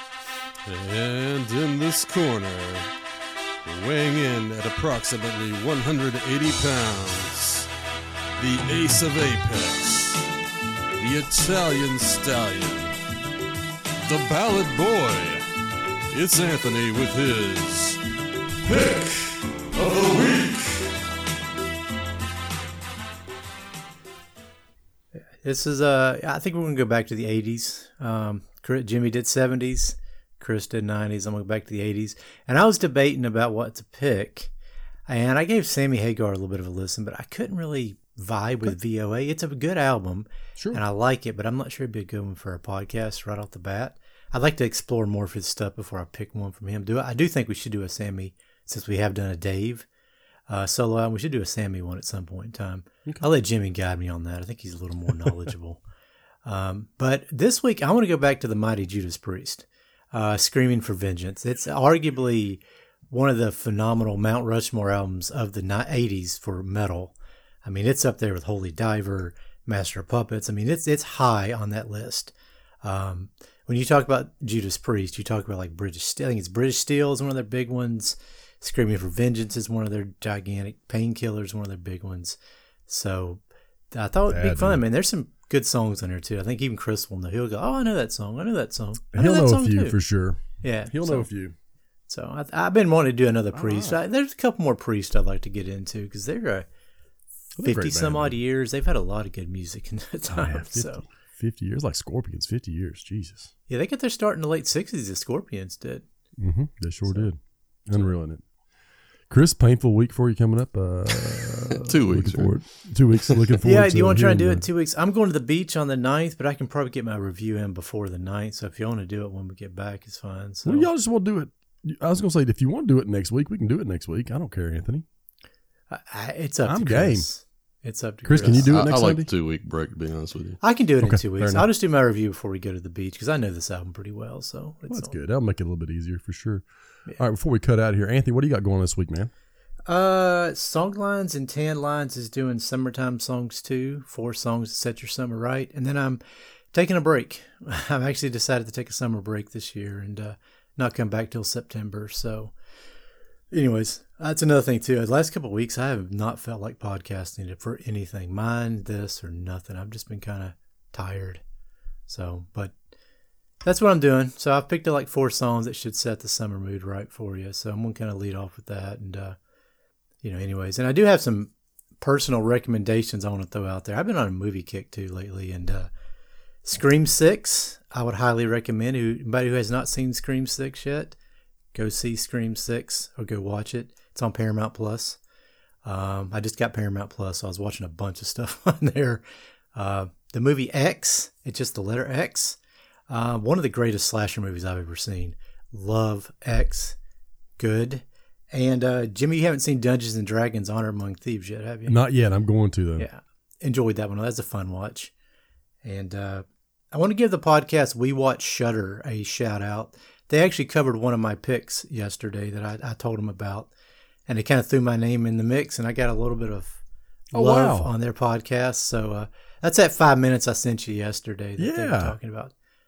S3: And in this corner, weighing in at approximately one hundred eighty pounds, the ace of Apex, the Italian stallion, the ballad boy. It's Anthony with his pick of the week.
S5: This is, uh, I think we're going to go back to the eighties. Um, Chris- Jimmy did seventies. Chris did nineties. I'm going to go back to the eighties. And I was debating about what to pick. And I gave Sammy Hagar a little bit of a listen, but I couldn't really vibe with V O A. It's a good album.
S6: Sure.
S5: And I like it, but I'm not sure it'd be a good one for a podcast right off the bat. I'd like to explore more of his stuff before I pick one from him. Do I do think we should do a Sammy since we have done a Dave uh, solo album. We should do a Sammy one at some point in time. Okay. I'll let Jimmy guide me on that. I think he's a little more knowledgeable. um, but this week, I want to go back to the mighty Judas Priest, uh, Screaming for Vengeance. It's arguably one of the phenomenal Mount Rushmore albums of the eighties for metal. I mean, it's up there with Holy Diver, Master of Puppets. I mean, it's it's high on that list. Um, when you talk about Judas Priest, you talk about like British Steel. I think it's British Steel is one of their big ones. Screaming for Vengeance is one of their gigantic. Painkillers, one of their big ones. So I thought it'd be
S6: Bad,
S5: fun,
S6: man.
S5: man. There's some good songs on there too. I think even Chris will know. He'll go, "Oh, I know that song. I know that song. I
S6: He'll
S5: know,
S6: know
S5: that
S6: a
S5: song
S6: few
S5: too."
S6: for sure.
S5: Yeah,
S6: He'll
S5: so,
S6: know a few.
S5: So I, I've been wanting to do another Priest. I, there's a couple more Priest I'd like to get into because they're a
S6: Well, they're
S5: fifty
S6: great
S5: some
S6: band,
S5: odd
S6: man.
S5: years. They've had a lot of good music in that
S6: Oh,
S5: time.
S6: yeah, fifty,
S5: so
S6: fifty years, like Scorpions, fifty years. Jesus.
S5: yeah, they got their start in the late sixties. The Scorpions did.
S6: Mm-hmm. They sure did. Unreal in it. Chris, painful week for you coming up. Uh,
S3: Two weeks,
S6: looking forward. Two weeks. Looking forward.
S5: Yeah,
S6: to
S5: do you want to try and do
S6: hearing
S5: it in two weeks? I'm going to the beach on the ninth, but I can probably get my review in before the ninth. So if you want to do it when we get back, it's fine. So
S6: Well, y'all just want to do it. I was going to say, if you want to do it next week, we can do it next week. I don't care, Anthony.
S5: I, I, it's up
S6: I'm
S5: to
S6: game.
S5: Chris. It's up to
S6: Chris,
S5: Chris.
S6: can you do it
S3: I,
S6: next
S3: I like
S6: Sunday?
S3: the two week break, to be honest with you.
S5: I can do it
S6: Okay,
S5: in two
S6: fair
S5: weeks.
S6: enough.
S5: I'll just do my review before we go to the beach because I know this album pretty well. So it's
S6: Well, that's
S5: all-
S6: good. That'll make it a little bit easier for sure.
S5: Yeah.
S6: All right, before we cut out of here, Anthony, what do you got going on this week, man?
S5: Uh, Songlines and Tan Lines is doing summertime songs too. Four songs to set your summer right, and then I'm taking a break. I've actually decided to take a summer break this year and uh, not come back till September. So, anyways, that's another thing too. The last couple of weeks, I have not felt like podcasting for anything, mind this or nothing. I've just been kind of tired. So, but that's what I'm doing. So I've picked up like four songs that should set the summer mood right for you. So I'm gonna kind of lead off with that and. uh You know, anyways, and I do have some personal recommendations I want to throw out there. I've been on a movie kick too lately, and uh, Scream Six, I would highly recommend. Who, anybody who has not seen Scream Six yet, go see Scream Six or go watch it. It's on Paramount Plus. Um, I just got Paramount Plus, so I was watching a bunch of stuff on there. Uh, the movie X, it's just the letter X. Uh, one of the greatest slasher movies I've ever seen. Love X. Good. And uh, Jimmy, you haven't seen Dungeons and Dragons: Honor Among Thieves yet, have you?
S6: Not yet. I'm going to, though.
S5: Yeah, enjoyed that one. That's a fun watch. And uh, I want to give the podcast We Watch Shudder a shout out. They actually covered one of my picks yesterday that I, I told them about, and they kind of threw my name in the mix, and I got a little bit of
S6: Oh,
S5: love
S6: wow.
S5: on their podcast. So uh, that's that five minutes I sent you yesterday that they were
S6: Yeah.
S5: talking about.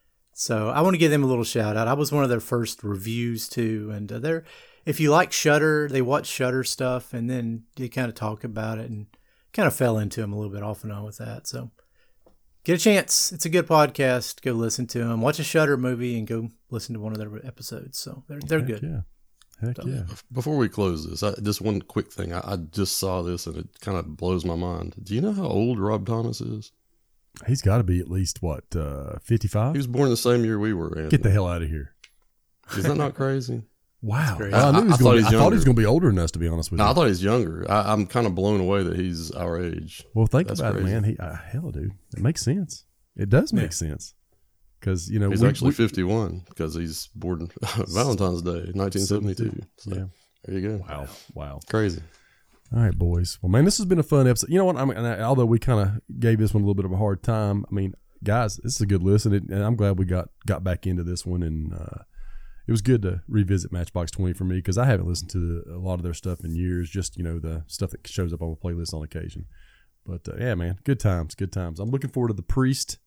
S5: So I want to give them a little shout out. I was one of their first reviews too, and uh, they're if you like Shudder, they watch Shudder stuff, and then you kind of talk about it, and kind of fell into them a little bit off and on with that. So get a chance. It's a good podcast. Go listen to them. Watch a Shudder movie and go listen to one of their episodes. So they're they're
S6: Heck
S5: good.
S6: Yeah. Heck
S5: So-
S6: yeah.
S3: Before we close this, I, just one quick thing. I, I just saw this and it kind of blows my mind. Do you know how old Rob Thomas is?
S6: He's got to be at least, what, uh, fifty-five?
S3: He was born the same year we were. Anthony.
S6: Get the hell out of here.
S3: Is that not crazy?
S6: Wow.
S5: crazy.
S6: Well, I, knew he was
S3: I- I
S6: gonna
S3: thought
S6: be,
S3: he's
S6: I thought he was
S3: younger.
S6: going to be older than us, to be honest with
S3: No,
S6: you.
S3: I thought he was younger. I, I'm kind of blown away that he's our age.
S6: well, think
S3: That's
S6: about
S3: crazy.
S6: it, man. He, uh, hell, dude. It makes sense. It does make
S5: Yeah.
S6: sense. Because, you know,
S3: He's
S6: we,
S3: actually
S6: we-
S3: fifty-one because he's born Valentine's Day, nineteen seventy-two. So
S6: Yeah.
S3: there you go.
S6: Wow. Wow.
S3: Crazy.
S6: All right, boys. Well, man, this has been a fun episode. You know what? I mean, and I- although we kind of gave this one a little bit of a hard time, I mean, guys, this is a good listen, and and I'm glad we got got back into this one. And uh, it was good to revisit Matchbox twenty for me because I haven't listened to a lot of their stuff in years. Just you know the stuff that shows up on a playlist on occasion. But uh, yeah, man, good times, good times. I'm looking forward to the Priest,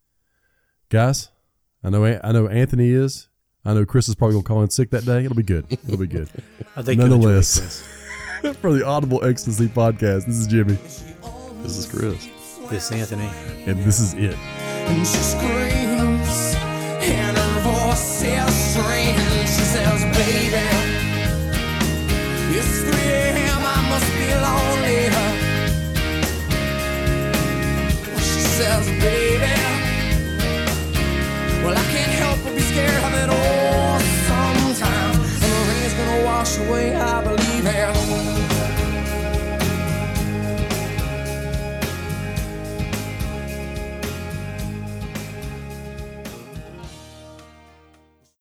S6: guys. I know I know Anthony is. I know Chris is probably gonna call in sick that day. It'll be good. It'll be good.
S5: I think you'll enjoy
S6: Nonetheless.
S5: this.
S6: For the Audible Ecstasy podcast, this is Jimmy,
S3: This is Chris.
S5: This Anthony.
S6: and this is it.
S7: And she screams, and her voice is strange. She says, baby, it's three a.m., I must be lonely. Well, she says, baby, well, I can't help but be scared of it all sometimes. And the rain's gonna wash away